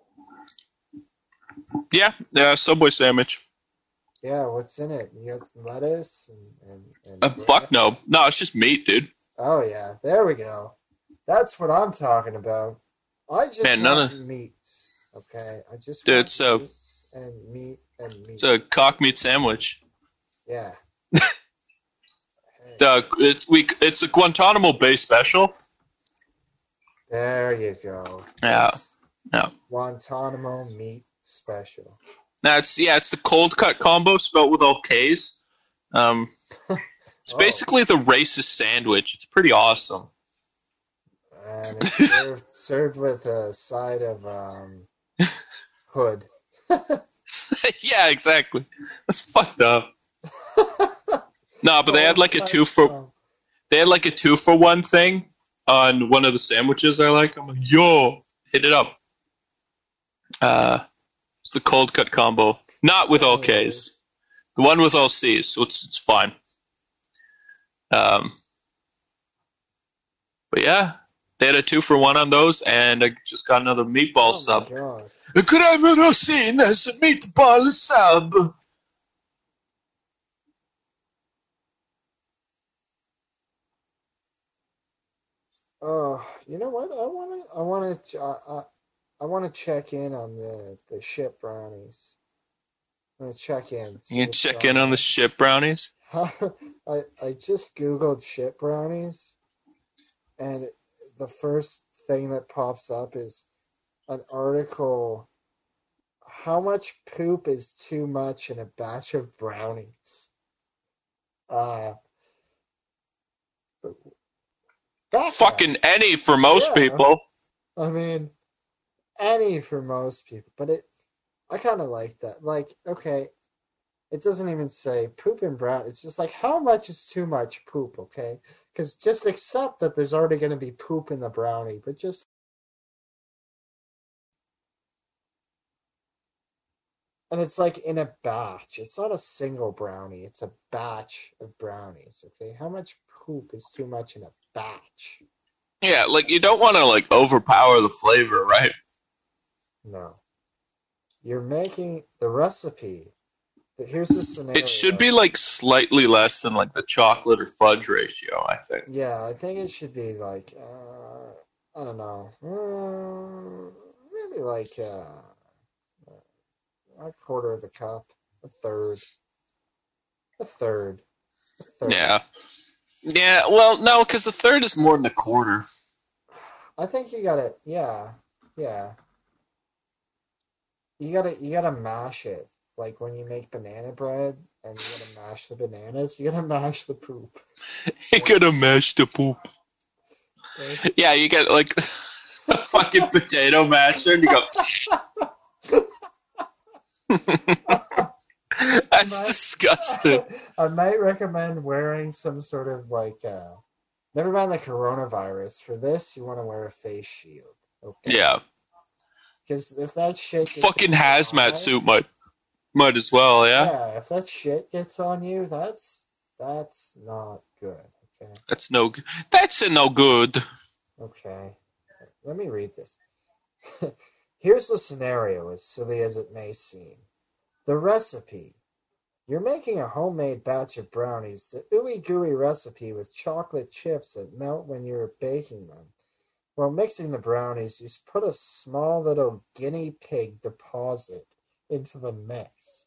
Yeah, yeah, Subway sandwich. Yeah, what's in it? You got some lettuce and... and, and uh, fuck no. No, it's just meat, dude. Oh, yeah. There we go. That's what I'm talking about. I just Man, want none of... meats, okay? I just dude, want so... meat and meat and meat. It's a cock meat sandwich. Yeah. hey. uh, it's we. It's a Guantanamo Bay special. There you go. Yeah. Yeah. Guantanamo meat special. Now it's yeah, it's the cold cut combo spelled with all K's. Um, it's oh. basically the racist sandwich. It's pretty awesome. And it's served, served with a side of um, hood. yeah, exactly. That's fucked up. no, but they had like a two for they had like a two for one thing on one of the sandwiches I like. I'm like, yo, hit it up. Uh. It's the cold cut combo. Not with all K's. The one with all C's, so it's it's fine. Um, but yeah, they had a two for one on those, and I just got another meatball oh sub. God. Could I have seen this meatball sub? Oh, you know what? I want to. I want to. Uh, I want to check in on the, the ship brownies. I'm going to check in. You can check in on the ship brownies? I, I just Googled ship brownies, and the first thing that pops up is an article, how much poop is too much in a batch of brownies? Uh, Fucking guy. Any for most yeah. people. I mean... Any for most people, but it, I kind of like that. Like, okay, it doesn't even say poop and brown. It's just like, how much is too much poop, okay? Because just accept that there's already going to be poop in the brownie, but just... And it's like in a batch. It's not a single brownie. It's a batch of brownies, okay? How much poop is too much in a batch? Yeah, like, you don't want to, like, overpower the flavor, right? No. You're making the recipe. Here's the scenario. It should be like slightly less than like the chocolate or fudge ratio, I think. Yeah, I think it should be like, uh, I don't know. Uh, maybe like uh, a quarter of a cup. A third. A third. A third. Yeah. Yeah, well, no, because the third is more than a quarter. I think you gotta, yeah. Yeah. You gotta you gotta mash it like when you make banana bread, and you gotta mash the bananas. You gotta mash the poop. You gotta mash the poop. Okay? Yeah, you get like a fucking potato masher, and you go. That's might- disgusting. I might recommend wearing some sort of like. Uh, never mind the coronavirus. For this, you want to wear a face shield. Okay. Yeah, Because if that shit gets fucking in your hazmat eye- suit might might as well. Yeah, Yeah, if that shit gets on you, that's that's not good. Okay. that's no. g- That's a no good. Okay. Let me read this. Here's the scenario, as silly as it may seem. The recipe. You're making a homemade batch of brownies, the ooey gooey recipe with chocolate chips that melt when you're baking them. While mixing the brownies, you put a small little guinea pig deposit into the mix.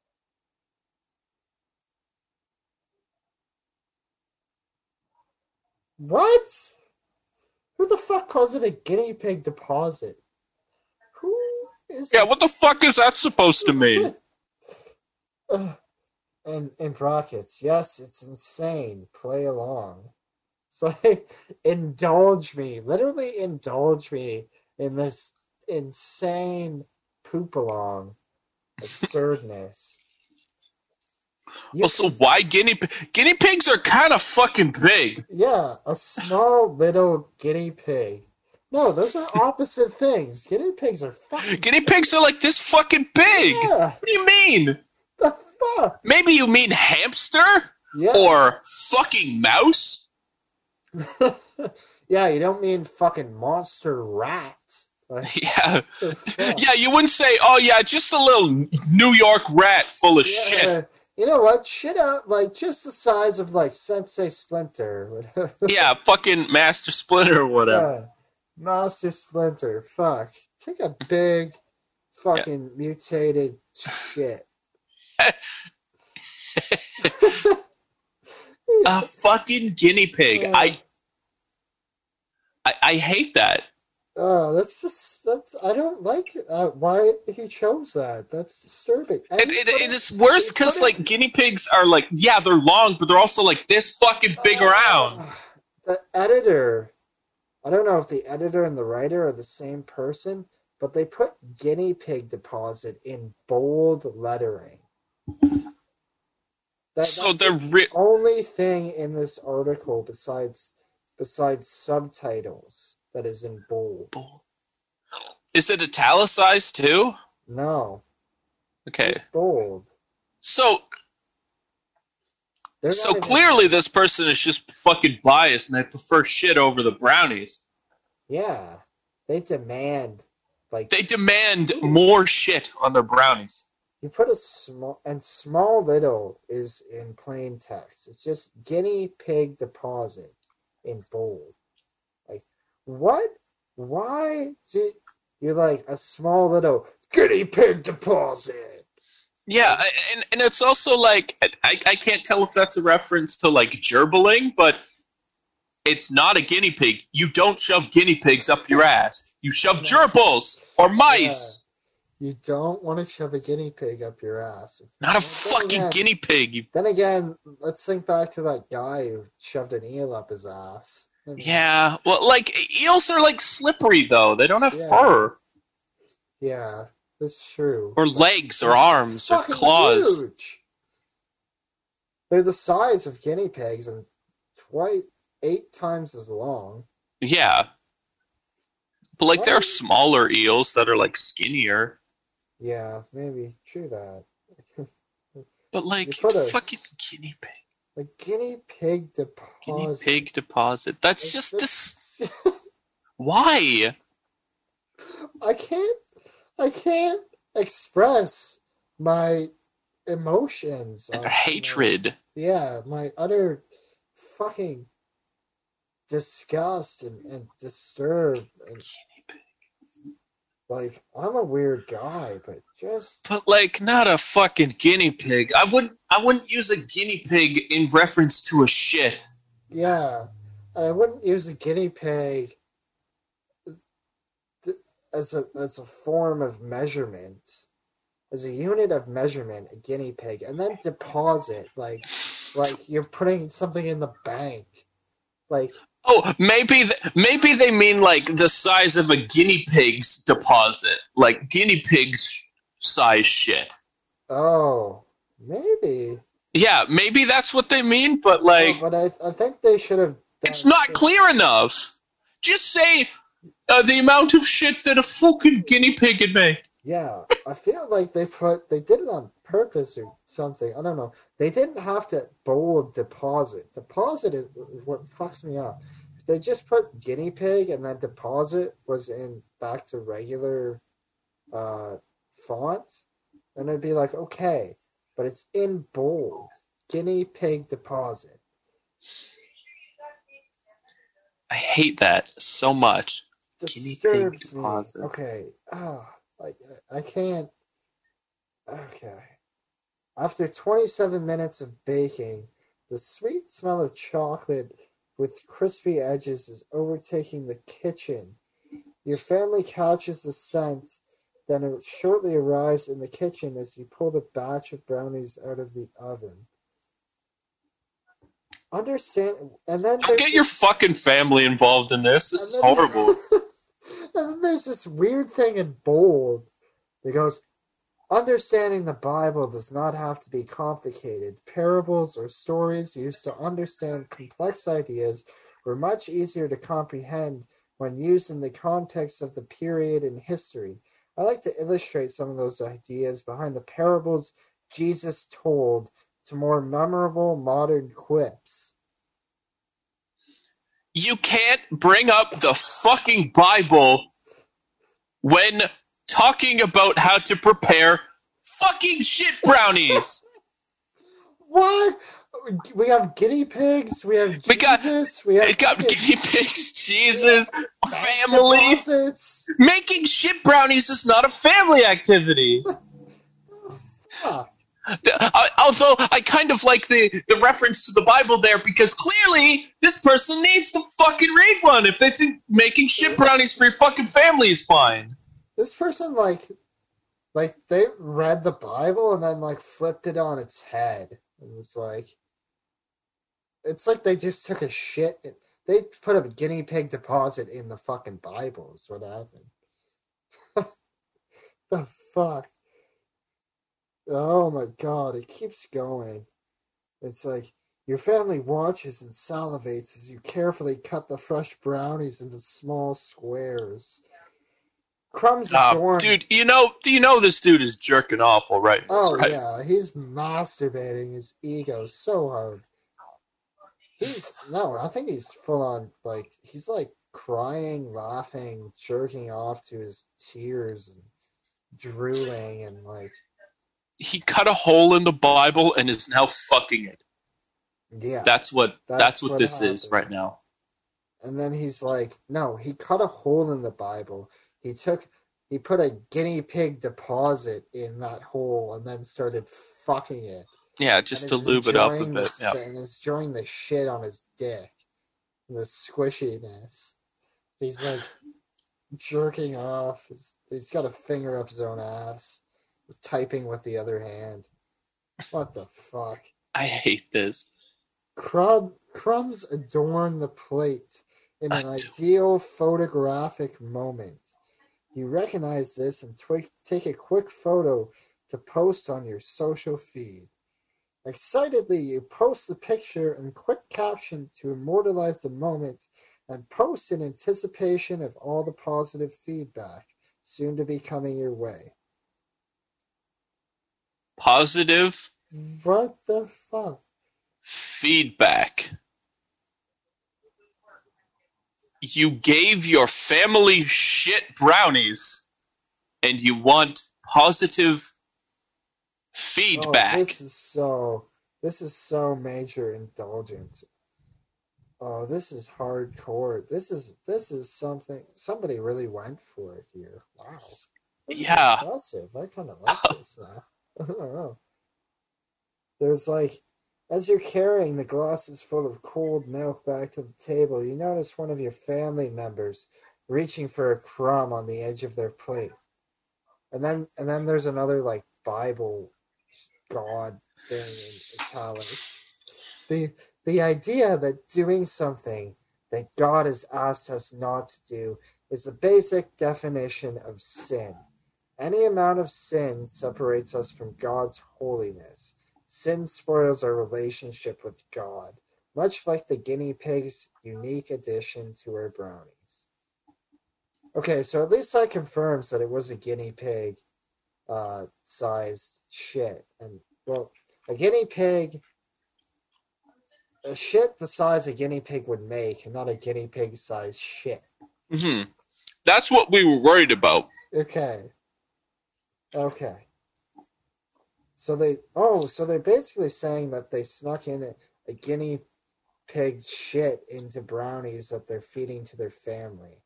What? Who the fuck calls it a guinea pig deposit? Who is Yeah, this- what the fuck is that supposed to mean? Uh, and in brackets, yes, it's insane. Play along. It's like, indulge me. Literally indulge me in this insane poop along absurdness. You- Also, why guinea pig? Guinea pigs are kind of fucking big. Yeah, a small little guinea pig. No, those are opposite things. Guinea pigs are fucking. Guinea pigs are like this fucking big. Yeah, What do you mean? the fuck? Maybe you mean hamster Yeah. or fucking mouse? Yeah, you don't mean fucking monster rat. Like, Yeah. the fuck? Yeah, you wouldn't say, oh yeah, just a little New York rat full of shit. Yeah, you know what? Shit out like just the size of like Sensei Splinter. Whatever. Yeah, fucking Master Splinter or whatever. Yeah. Master Splinter. Fuck. Take a big fucking mutated shit. A fucking guinea pig. Yeah. I, I I hate that. Oh, that's just that's I don't like uh, why he chose that. That's disturbing. And It, he it, put it is worse he because put like it- guinea pigs are like, yeah, they're long, but they're also like this fucking big around. Ah, The editor, I don't know if the editor and the writer are the same person, but they put guinea pig deposit in bold lettering. That, So that's they're the ri- only thing in this article besides besides subtitles that is in bold. Is it italicized too? No, Okay. just bold. So They're so not even- clearly this person is just fucking biased and they prefer shit over the brownies. yeah, they demand like They demand more shit on their brownies. you put a small and small little is in plain text. It's just guinea pig deposit in bold. Like what? Why did you're like a small little guinea pig deposit? Yeah, I- and, and it's also like I, I can't tell if that's a reference to like gerbling, but it's not a guinea pig. You don't shove guinea pigs up your ass. You shove No. gerbils or mice. You don't want to shove a guinea pig up your ass. Not a Then fucking again- guinea pig. You, Then again, let's think back to that guy who shoved an eel up his ass. yeah, well, like eels are like slippery though. They don't have Yeah. fur Yeah, that's true. or legs or arms or Fucking claws. huge. They're the size of guinea pigs and twice eight times as long. Yeah, but like there Why? are smaller eels that are like skinnier. Yeah, maybe true that. But like You put a fucking s- guinea pig, A guinea pig deposit. guinea pig deposit. That's It's just this. just- Why? I can't. I can't express my emotions. And on hatred. this. Yeah, my utter fucking disgust and, and disturb and like I'm a weird guy, but just But like not a fucking guinea pig. I wouldn't I wouldn't use a guinea pig in reference to a shit. yeah. And I wouldn't use a guinea pig th- as a as a form of measurement. as a unit of measurement, a guinea pig, and then deposit like like you're putting something in the bank. Like, Oh, maybe th- maybe they mean like the size of a guinea pig's deposit, like guinea pigs size shit. oh, maybe. Yeah, maybe that's what they mean, but like, Oh, but I I think they should have. it's not clear enough. Just say uh, the amount of shit that a fucking guinea pig could make. Yeah, I feel like they put they did it on purpose or something. I don't know. They didn't have to bold deposit. Deposit is what fucks me up. If they just put guinea pig and then deposit was in back to regular uh, font, then it'd be like okay, but it's in bold. Guinea pig deposit. I hate that so much. Guinea pig Disturbs me. deposit. Okay. Ah, like I can't. Okay. After twenty-seven minutes of baking, the sweet smell of chocolate with crispy edges is overtaking the kitchen. Your family catches the scent, then it shortly arrives in the kitchen as you pull the batch of brownies out of the oven. Understand, and then Don't get your fucking family involved in this. This is horrible. And then there's this weird thing in bold that goes, understanding the Bible does not have to be complicated. Parables or stories used to understand complex ideas were much easier to comprehend when used in the context of the period in history. I like to illustrate some of those ideas behind the parables Jesus told to more memorable modern quips. You can't bring up the fucking Bible when talking about how to prepare fucking shit brownies. Why? We have guinea pigs. We have We got- Jesus. We have It got guinea pigs, Jesus, family. deposits. Making shit brownies is not a family activity. Fuck. Uh, although I kind of like the, the reference to the Bible there because clearly this person needs to fucking read one if they think making shit brownies for your fucking family is fine. This person like, like they read the Bible and then like flipped it on its head. It was like, it's like they just took a shit. They put a guinea pig deposit in the fucking Bible. Is what happened. The fuck. Oh my god, it keeps going. It's like your family watches and salivates as you carefully cut the fresh brownies into small squares. Crumbs Uh, adorn. dude, you know, you know this dude is jerking off already. Oh right? yeah, he's masturbating his ego so hard. He's no, I think he's full on like he's like crying, laughing, jerking off to his tears and drooling and like He cut a hole in the Bible and is now fucking it. yeah. That's what that's, That's what, what this is happened. right now. And then he's like, no, he cut a hole in the Bible. He took, he put a guinea pig deposit in that hole and then started fucking it. Yeah, just And to is lube it up a enjoying bit. the, Yeah. And is enjoying the shit on his dick. The squishiness. He's like jerking off. He's, he's got a finger up his own ass. Typing with the other hand. What the fuck? I hate this. Crumb, crumbs adorn the plate in an I do- ideal photographic moment. You recognize this and twi- take a quick photo to post on your social feed. Excitedly, you post the picture and quick caption to immortalize the moment and post in anticipation of all the positive feedback soon to be coming your way. Positive What the fuck? feedback. You gave your family shit brownies and you want positive feedback. Oh, this is so. This is so major indulgent. Oh, this is hardcore. This is this is something. Somebody really went for it here. Wow. This is Yeah. impressive. I kind of like this now. I don't know. There's like, as you're carrying the glasses full of cold milk back to the table, you notice one of your family members reaching for a crumb on the edge of their plate. And then and then there's another like Bible God thing in italics. The the idea that doing something that God has asked us not to do is the basic definition of sin. Any amount of sin separates us from God's holiness. Sin spoils our relationship with God, much like the guinea pig's unique addition to our brownies. Okay, so at least that confirms that it was a guinea pig uh, sized shit. And, well, a guinea pig, a shit the size a guinea pig would make, and not a guinea pig sized shit. Mm-hmm. That's what we were worried about. Okay. Okay. So they, oh, so they're basically saying that they snuck in a, a guinea pig's shit into brownies that they're feeding to their family.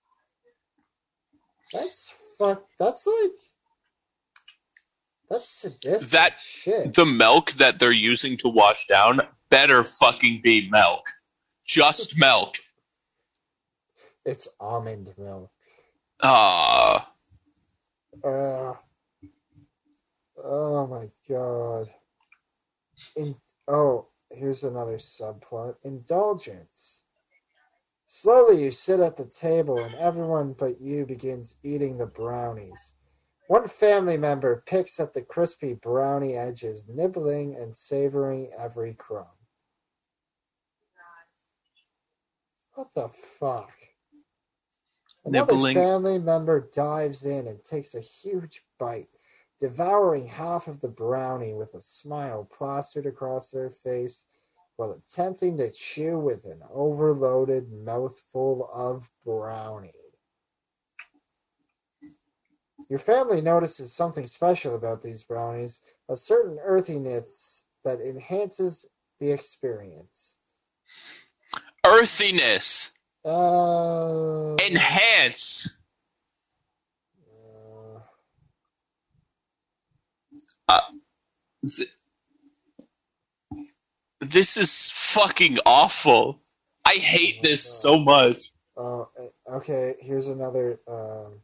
That's fuck. That's like that's sadistic That shit. the milk that they're using to wash down better fucking be milk, just milk. It's almond milk. Ah, Uh, oh my god. In oh, here's another subplot. Indulgence. Slowly you sit at the table and everyone but you begins eating the brownies. One family member picks at the crispy brownie edges, nibbling and savoring every crumb. What the fuck? Another Nibbling. family member dives in and takes a huge bite, devouring half of the brownie with a smile plastered across their face while attempting to chew with an overloaded mouthful of brownie. Your family notices something special about these brownies, a certain earthiness that enhances the experience. earthiness. Uh, Enhance. uh, Uh, th- this is fucking awful. I hate this so much. uh, okay, here's another. Um,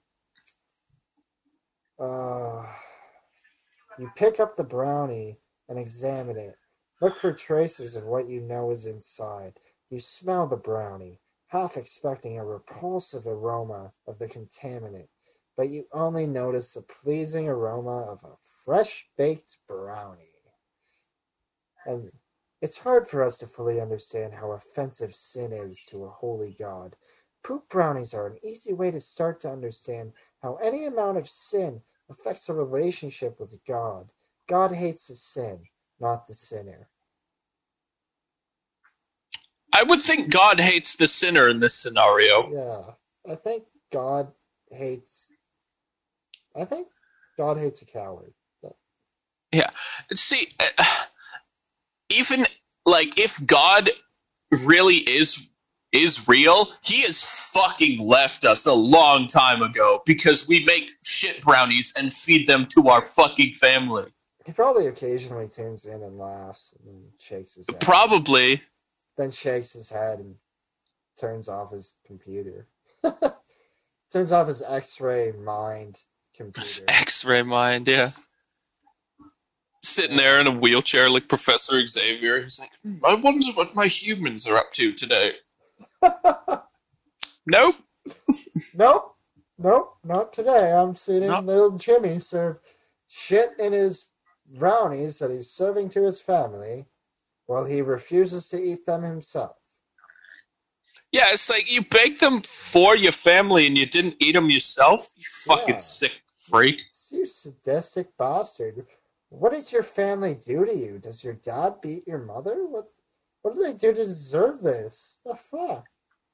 uh, you pick up the brownie and examine it. Look for traces of what you know is inside. You smell the brownie, half expecting a repulsive aroma of the contaminant, but you only notice the pleasing aroma of a fresh-baked brownie. And it's hard for us to fully understand how offensive sin is to a holy God. Poop brownies are an easy way to start to understand how any amount of sin affects a relationship with God. God hates the sin, not the sinner. I would think God hates the sinner in this scenario. Yeah, I think God hates. I think God hates a coward. Yeah. See, uh, even like if God really is is real, he has fucking left us a long time ago because we make shit brownies and feed them to our fucking family. He probably occasionally tunes in and laughs and then shakes his head. Probably. Then shakes his head and turns off his computer. Turns off his X-ray mind computer. X-ray mind, yeah. Sitting there in a wheelchair like Professor Xavier. He's like, hmm, I wonder what my humans are up to today. Nope. Nope. Nope. Not today. I'm seeing Nope. little Jimmy serve shit in his brownies that he's serving to his family while he refuses to eat them himself. Yeah, it's like you baked them for your family and you didn't eat them yourself. You fucking Yeah. sick freak. You sadistic bastard. What does your family do to you? Does your dad beat your mother? What What do they do to deserve this? The fuck?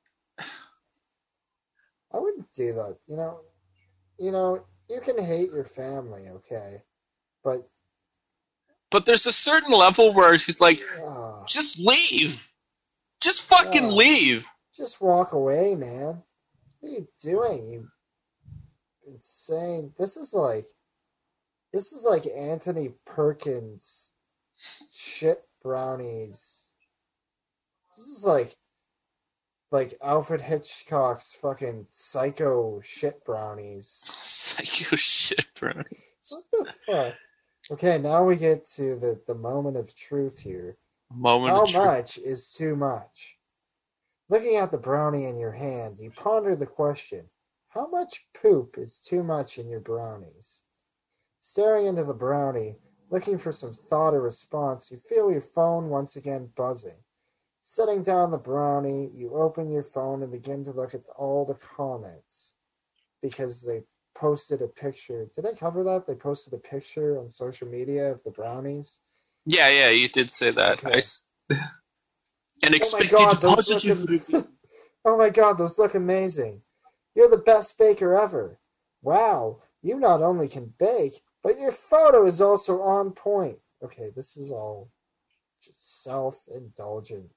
I wouldn't do that. You know, you know, you can hate your family, okay, but But there's a certain level where she's like, uh, just leave. Just fucking Yeah. leave. just walk away, man. What are you doing? You insane. This is like, this is like Anthony Perkins shit brownies. This is like, like Alfred Hitchcock's fucking psycho shit brownies. Psycho shit, bro. What the fuck? Okay, now we get to the, the moment of truth here. Moment How of truth. much is too much? Looking at the brownie in your hand, you ponder the question, how much poop is too much in your brownies? Staring into the brownie, looking for some thought or response, you feel your phone once again buzzing. Setting down the brownie, you open your phone and begin to look at all the comments because they posted a picture. Did I cover that? They posted a picture on social media of the brownies. Yeah, yeah, you did say that. Okay. I s- An Oh my expected god, those positive look review. am- Oh my god, those look amazing. You're the best baker ever. Wow, you not only can bake, but your photo is also on point. Okay, this is all just self-indulgent.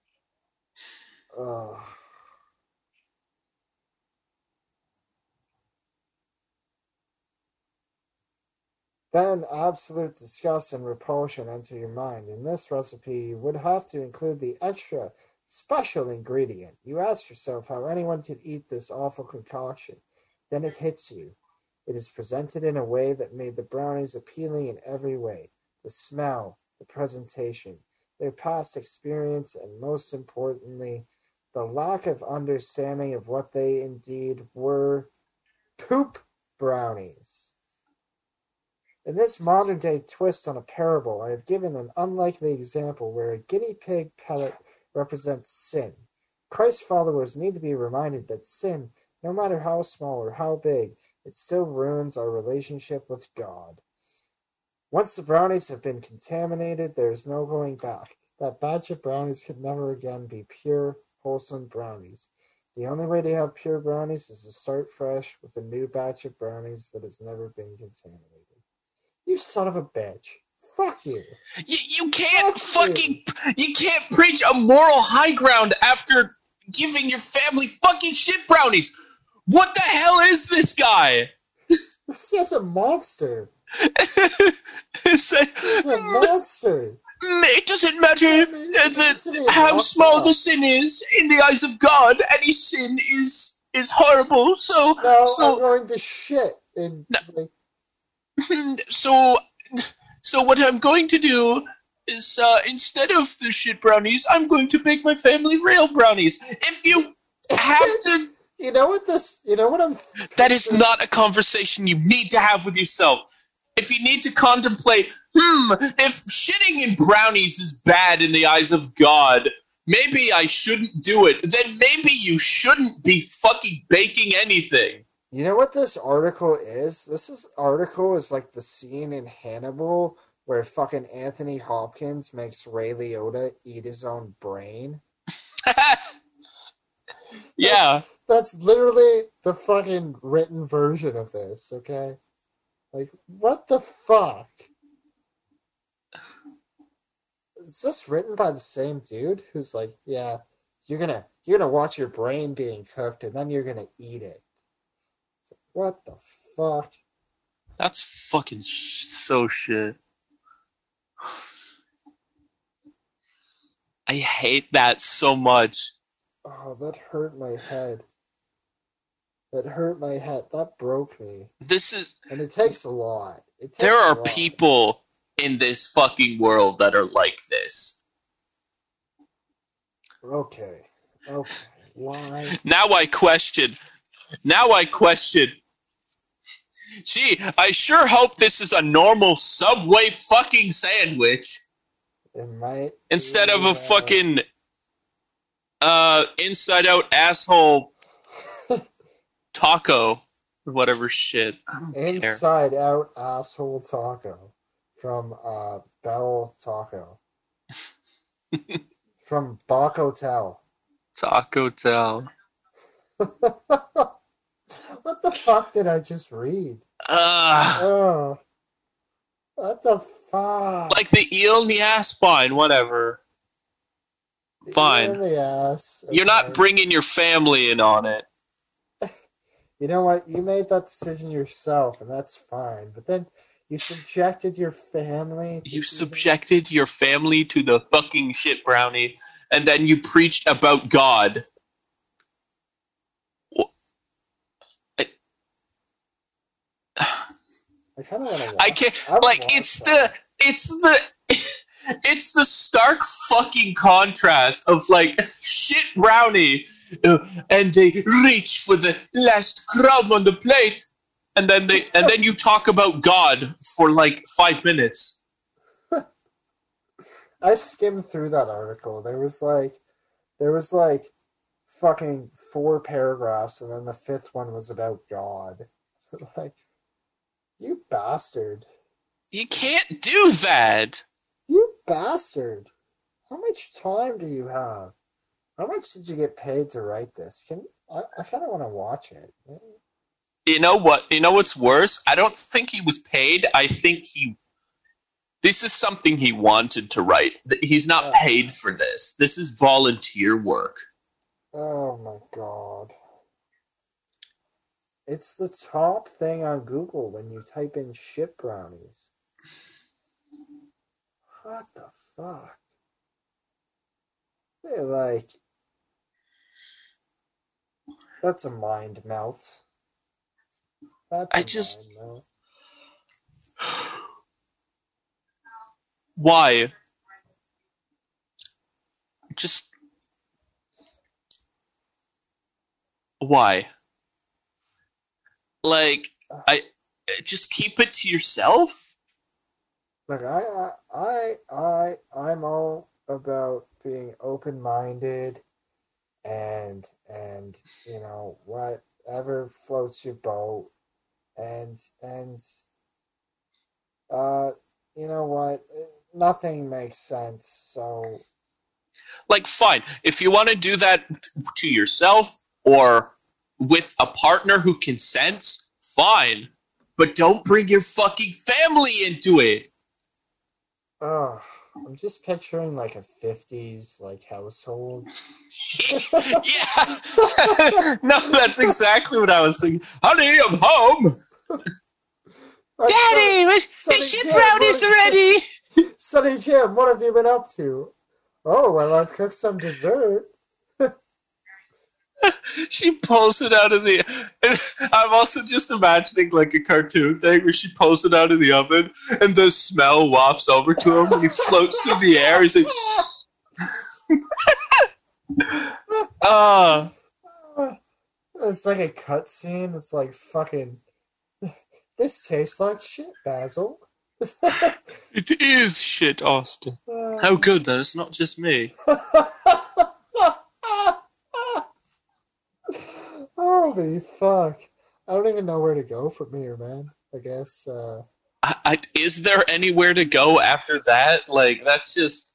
Ugh. Then absolute disgust and repulsion enter your mind. In this recipe, you would have to include the extra special ingredient. You ask yourself how anyone could eat this awful concoction. Then it hits you. It is presented in a way that made the brownies appealing in every way. The smell, the presentation, their past experience, and most importantly, the lack of understanding of what they indeed were. Poop brownies. In this modern-day twist on a parable, I have given an unlikely example where a guinea pig pellet represents sin. Christ's followers need to be reminded that sin, no matter how small or how big, it still ruins our relationship with God. Once the brownies have been contaminated, there is no going back. That batch of brownies could never again be pure, wholesome brownies. The only way to have pure brownies is to start fresh with a new batch of brownies that has never been contaminated. You son of a bitch. Fuck you. You, you can't Fuck fucking you can't preach a moral high ground after giving your family fucking shit brownies. What the hell is this guy? This guy's a monster. It's like, He's a monster. it doesn't matter I mean, uh, he needs to be the, how locked small up. the sin is in the eyes of God. Any sin is is horrible. So No, I'm so going to shit. In, No. like, so so what I'm going to do is uh, instead of the shit brownies, I'm going to bake my family real brownies. If you have to, you know what this? You know what I'm? that is not a conversation you need to have with yourself. If you need to contemplate, hmm, if shitting in brownies is bad in the eyes of God, maybe I shouldn't do it. Then maybe you shouldn't be fucking baking anything. You know what this article is? This is article is like the scene in Hannibal where fucking Anthony Hopkins makes Ray Liotta eat his own brain. Yeah. That's literally the fucking written version of this, okay? Like, what the fuck? Is this written by the same dude who's like, yeah, you're gonna you're gonna watch your brain being cooked and then you're gonna eat it. It's like, what the fuck? That's fucking sh- so shit. I hate that so much. Oh, that hurt my head. That hurt my head. That broke me. This is And it takes a lot. It takes there a are lot. people in this fucking world that are like this. Okay. Okay. Why? Now I question. Now I question. Gee, I sure hope this is a normal Subway fucking sandwich It might instead be, of a uh, fucking uh inside out asshole taco or whatever shit. I don't care. Inside Out Asshole Taco from uh Bell Taco. From Bach Hotel. Taco Tell. What the fuck did I just read? Uh, Oh. What the fuck? like the eel in the ass, fine, whatever. Fine. In the ass. You're not okay. bringing your family in on it. You know what? You made that decision yourself, and that's fine. But then you subjected your family. To You eating- subjected your family to the fucking shit brownie, and then you preached about God. Wh- I- I kind of want to watch. I can't. I would Like watch it's that. the it's the it's the stark fucking contrast of like shit brownie, uh, and they reach for the last crumb on the plate, and then they and then you talk about God for like five minutes. I skimmed through that article. There was like, there was like, fucking four paragraphs, and then the fifth one was about God. Like, you bastard! You can't do that. You bastard! How much time do you have? How much did you get paid to write this? Can I? I kind of want to watch it. You know what? You know what's worse? I don't think he was paid. I think he. This is something he wanted to write. He's not paid for this. This is volunteer work. Oh my god. It's the top thing on Google when you type in shit brownies. What the fuck? They're like... That's a mind melt. That's a I just... mind melt. Why? Just... Why? Like, I... Just keep it to yourself? Look, I, I, I, I'm all about being open-minded and, and, you know, whatever floats your boat. And, and, uh, you know what? Nothing makes sense, so... Like, fine. If you want to do that to yourself or with a partner who consents, fine. But don't bring your fucking family into it. Oh, I'm just picturing like a fifties like household. Yeah. No, that's exactly what I was thinking. Honey, I'm home. Daddy, my, my shit brownies are ready. Sonny Jim, what have you been up to? Oh, well, I've cooked some dessert. She pulls it out of the... I'm also just imagining like a cartoon thing where she pulls it out of the oven and the smell wafts over to him and he floats through the air. He's like... Ah. uh, it's like a cutscene. It's like fucking... This tastes like shit, Basil. It is shit, Austin. How good then, it's not just me. Holy fuck. I don't even know where to go from here, man. I guess, uh... I, I, is there anywhere to go after that? Like, that's just...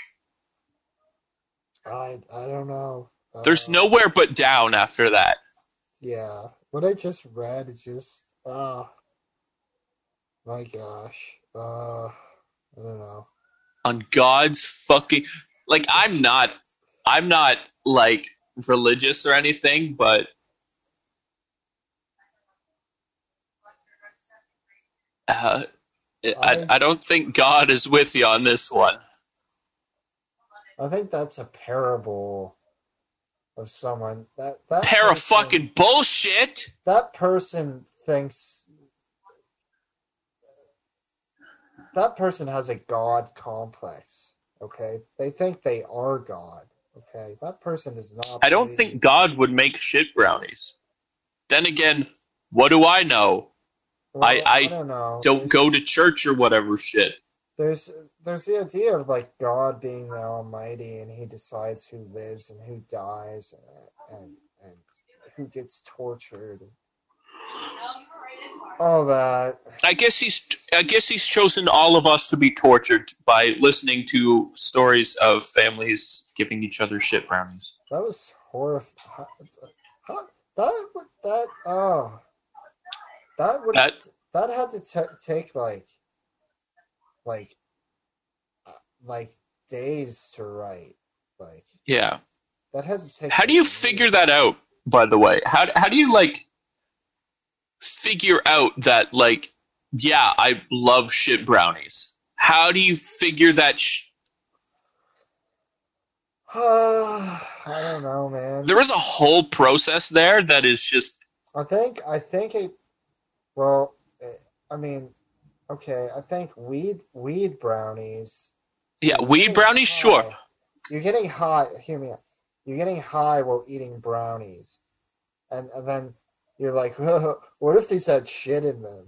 I, I don't know. Uh, There's nowhere but down after that. Yeah. What I just read is just... Oh. My gosh. Uh... I don't know. On God's fucking... Like, I'm not... I'm not, like, religious or anything, but... Uh, I, I don't think God is with you on this one. I think that's a parable of someone that that Pair of person, fucking bullshit. That person thinks that person has a God complex. Okay, they think they are God. Okay, that person is not. I don't believing. think God would make shit brownies. Then again, what do I know? Well, I, I, I don't know. don't There's- go to church or whatever shit. There's there's the idea of like God being the Almighty and He decides who lives and who dies and and, and who gets tortured. All that. I guess he's I guess he's chosen all of us to be tortured by listening to stories of families giving each other shit brownies. That was horrifying. That would that oh that would That- that had to t- take like like uh, like days to write. Like Yeah. that had to take. How do you like, figure years. that out, by the way? How how do you like figure out that like yeah, I love shit brownies? How do you figure that sh- I don't know, man. There is a whole process there that is just I think I think it. Well, I mean, okay, I think weed weed brownies. So Yeah, you're weed getting brownies, sure. high. You're getting high. Hear me out. You're getting high while eating brownies, and and then you're like, what if these had shit in them?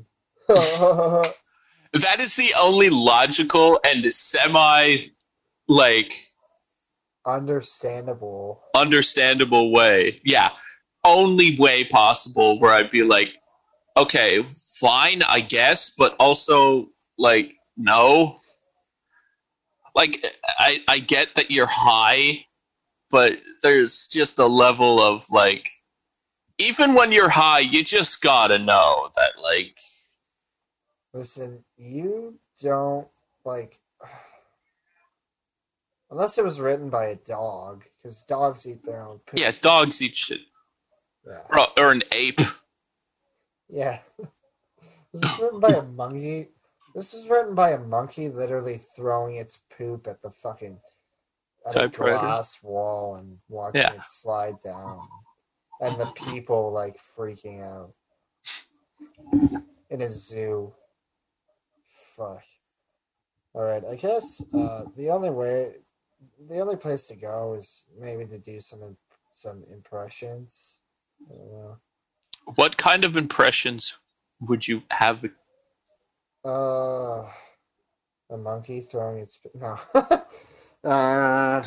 That is the only logical and semi like Understandable. understandable way. Yeah, only way possible where I'd be like, okay, fine, I guess, but also like no. Like I I get that you're high, but there's just a level of like even when you're high, you just got to know that like Listen, you don't like unless it was written by a dog, because dogs eat their own poop. yeah, dogs eat shit Yeah. or, or an ape. Yeah. Was this written by a monkey? This was written by a monkey literally throwing its poop at the fucking at a Typewriter. glass wall and watching Yeah. it slide down. And the people like freaking out. In a zoo. Fuck. Alright, I guess uh, the only way the only place to go is maybe to do some imp- some impressions. I don't know. What kind of impressions would you have? Uh, a monkey throwing its no. uh,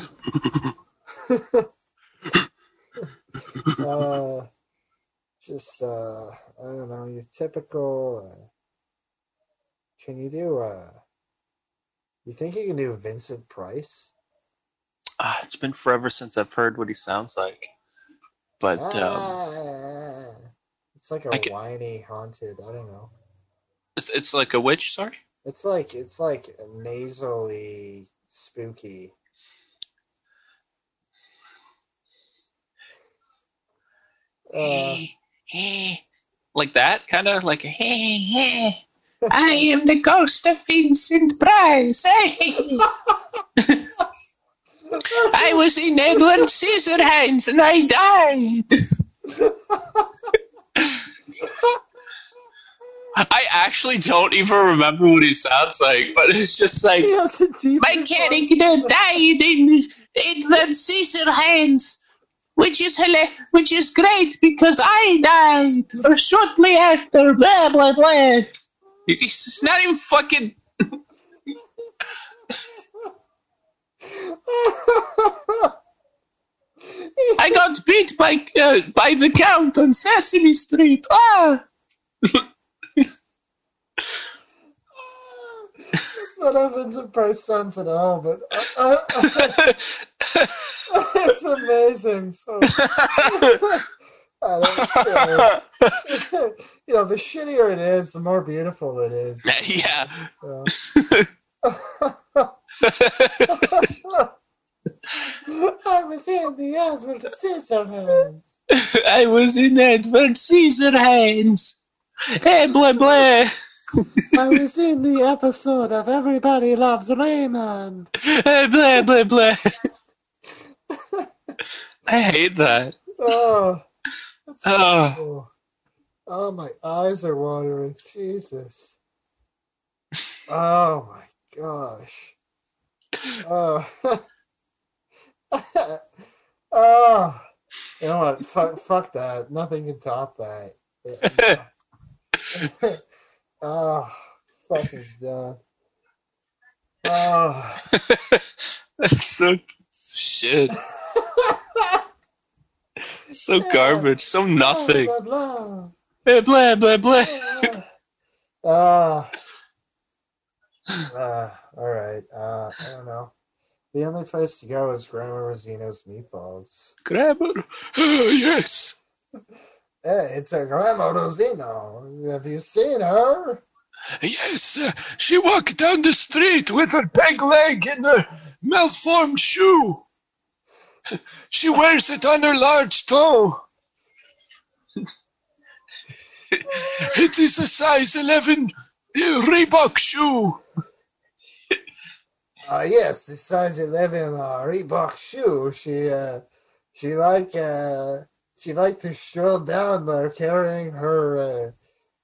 uh, just uh, I don't know. Your typical. Uh, can you do? Uh, you think you can do Vincent Price? Ah, it's been forever since I've heard what he sounds like. But um, Ah, it's like a I can- whiny, haunted. I don't know. it's it's like a witch. Sorry. It's like it's like nasally spooky. Uh, Like that, kind of like. I am the ghost of Vincent Price. I was in Edward Scissorhands and I died. I actually don't even remember what he sounds like, but it's just like he has a deep my character died in Edward Scissorhands, which is hila- which is great because I died or shortly after. Blah blah blah. It's not even fucking. I got beat by uh, by the Count on Sesame Street. Ah. It's not how Vincent Price sounds at all, but uh, uh, it's amazing. So, I don't, uh, you know, the shittier it is, the more beautiful it is. Yeah. So. I was in the Edward Scissorhands. I was in Edward Scissorhands. Hey, blah blah. I was in the episode of Everybody Loves Raymond. Hey, blah blah blah. I hate that. Oh, that's so Oh. cool. Oh, my eyes are watering. Jesus. Oh my gosh. Oh. Oh. You know what? Fuck, fuck that. Nothing can top that. Yeah. Oh, fucking done. Oh. That's so shit. So garbage. So nothing. Blah, blah, Hey, blah blah blah. blah. Ah. Uh, all right. Uh, I don't know. The only place to go is Grandma Rosino's Meatballs. Grab it. Oh, yes. Hey, it's a Grandma Rosino. Have you seen her? Yes, uh, she walked down the street with her peg leg in her malformed shoe. She wears it on her large toe. It is a size eleven uh, Reebok shoe. Uh, yes, the size eleven uh, Reebok shoe. She, uh, she like, uh, she like to stroll down by carrying her, uh,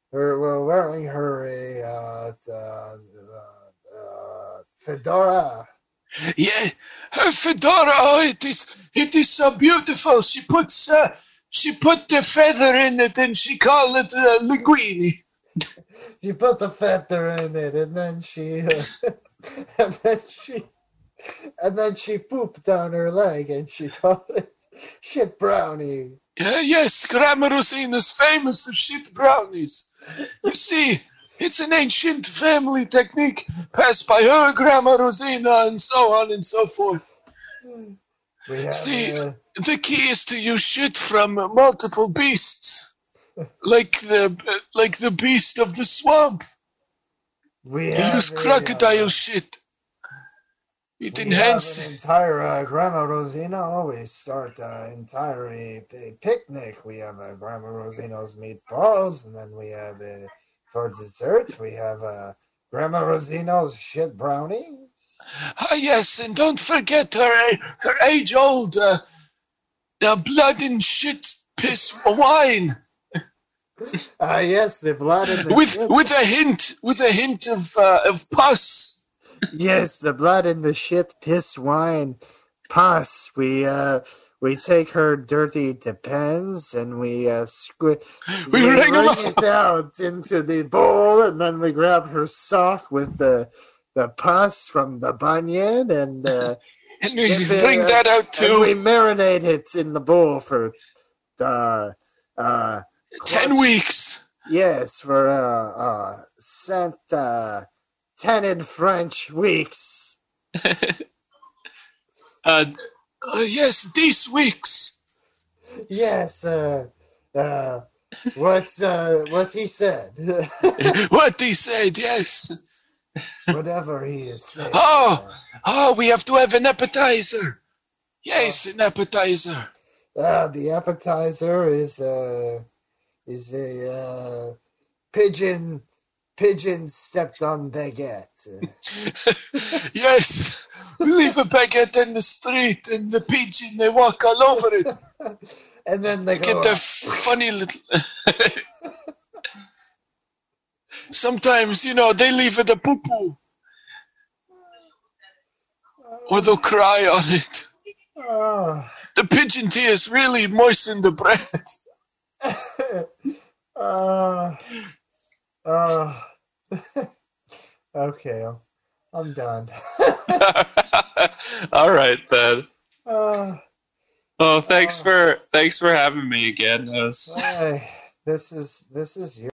We're, we're wearing her a uh, uh, uh, uh, fedora. Yeah, her fedora. Oh, it is it is so beautiful. She puts uh, she put the feather in it and she called it uh, linguine. She put the feather in it, and then she, uh, and then she, and then she pooped down her leg, and she called it shit brownie. Uh, yes, Grandma Rosina's famous for shit brownies. You see, it's an ancient family technique passed by her Grandma Rosina and so on and so forth. We have, See, uh, the key is to use shit from multiple beasts, like the like the beast of the swamp. we You have use a, crocodile uh, shit. It we enhances. have an entire uh, Grandma Rosina always start uh, entire a, a picnic. We have uh, Grandma Rosina's meatballs, and then we have uh, for dessert we have uh, Grandma Rosina's shit brownies. Ah, yes, and don't forget her her age old uh, uh, blood and shit piss wine Ah, yes, the blood and the with shit. with a hint with a hint of uh, of pus. Yes, the blood and the shit piss wine pus. We uh we take her dirty depends and we uh squi- We we wring 'em wring it out into the bowl, and then we grab her sock with the the pus from the bunion, and uh And we dip it, bring uh, that out and we too. marinate it in the bowl for uh uh Ten clutch- weeks. yes, for uh uh scent uh ten in French weeks. Uh, uh, yes, these weeks. Yes, uh, uh, what's, uh, what he said. What he said, yes. Whatever he is saying. Oh, oh, we have to have an appetizer. Yes, an appetizer. Uh, the appetizer is, uh, is a, uh, pigeon, pigeon stepped on baguette. Yes, we leave a baguette in the street and the pigeon, they walk all over it. And then they go, Get their funny little... Sometimes, you know, they leave it a poo-poo. Or they'll cry on it. oh, The pigeon tears really moisten the bread. uh, uh, okay, I'm done. All right, Ben. uh, Oh, thanks Uh, for thanks for having me again. It was- Hey, this is this is your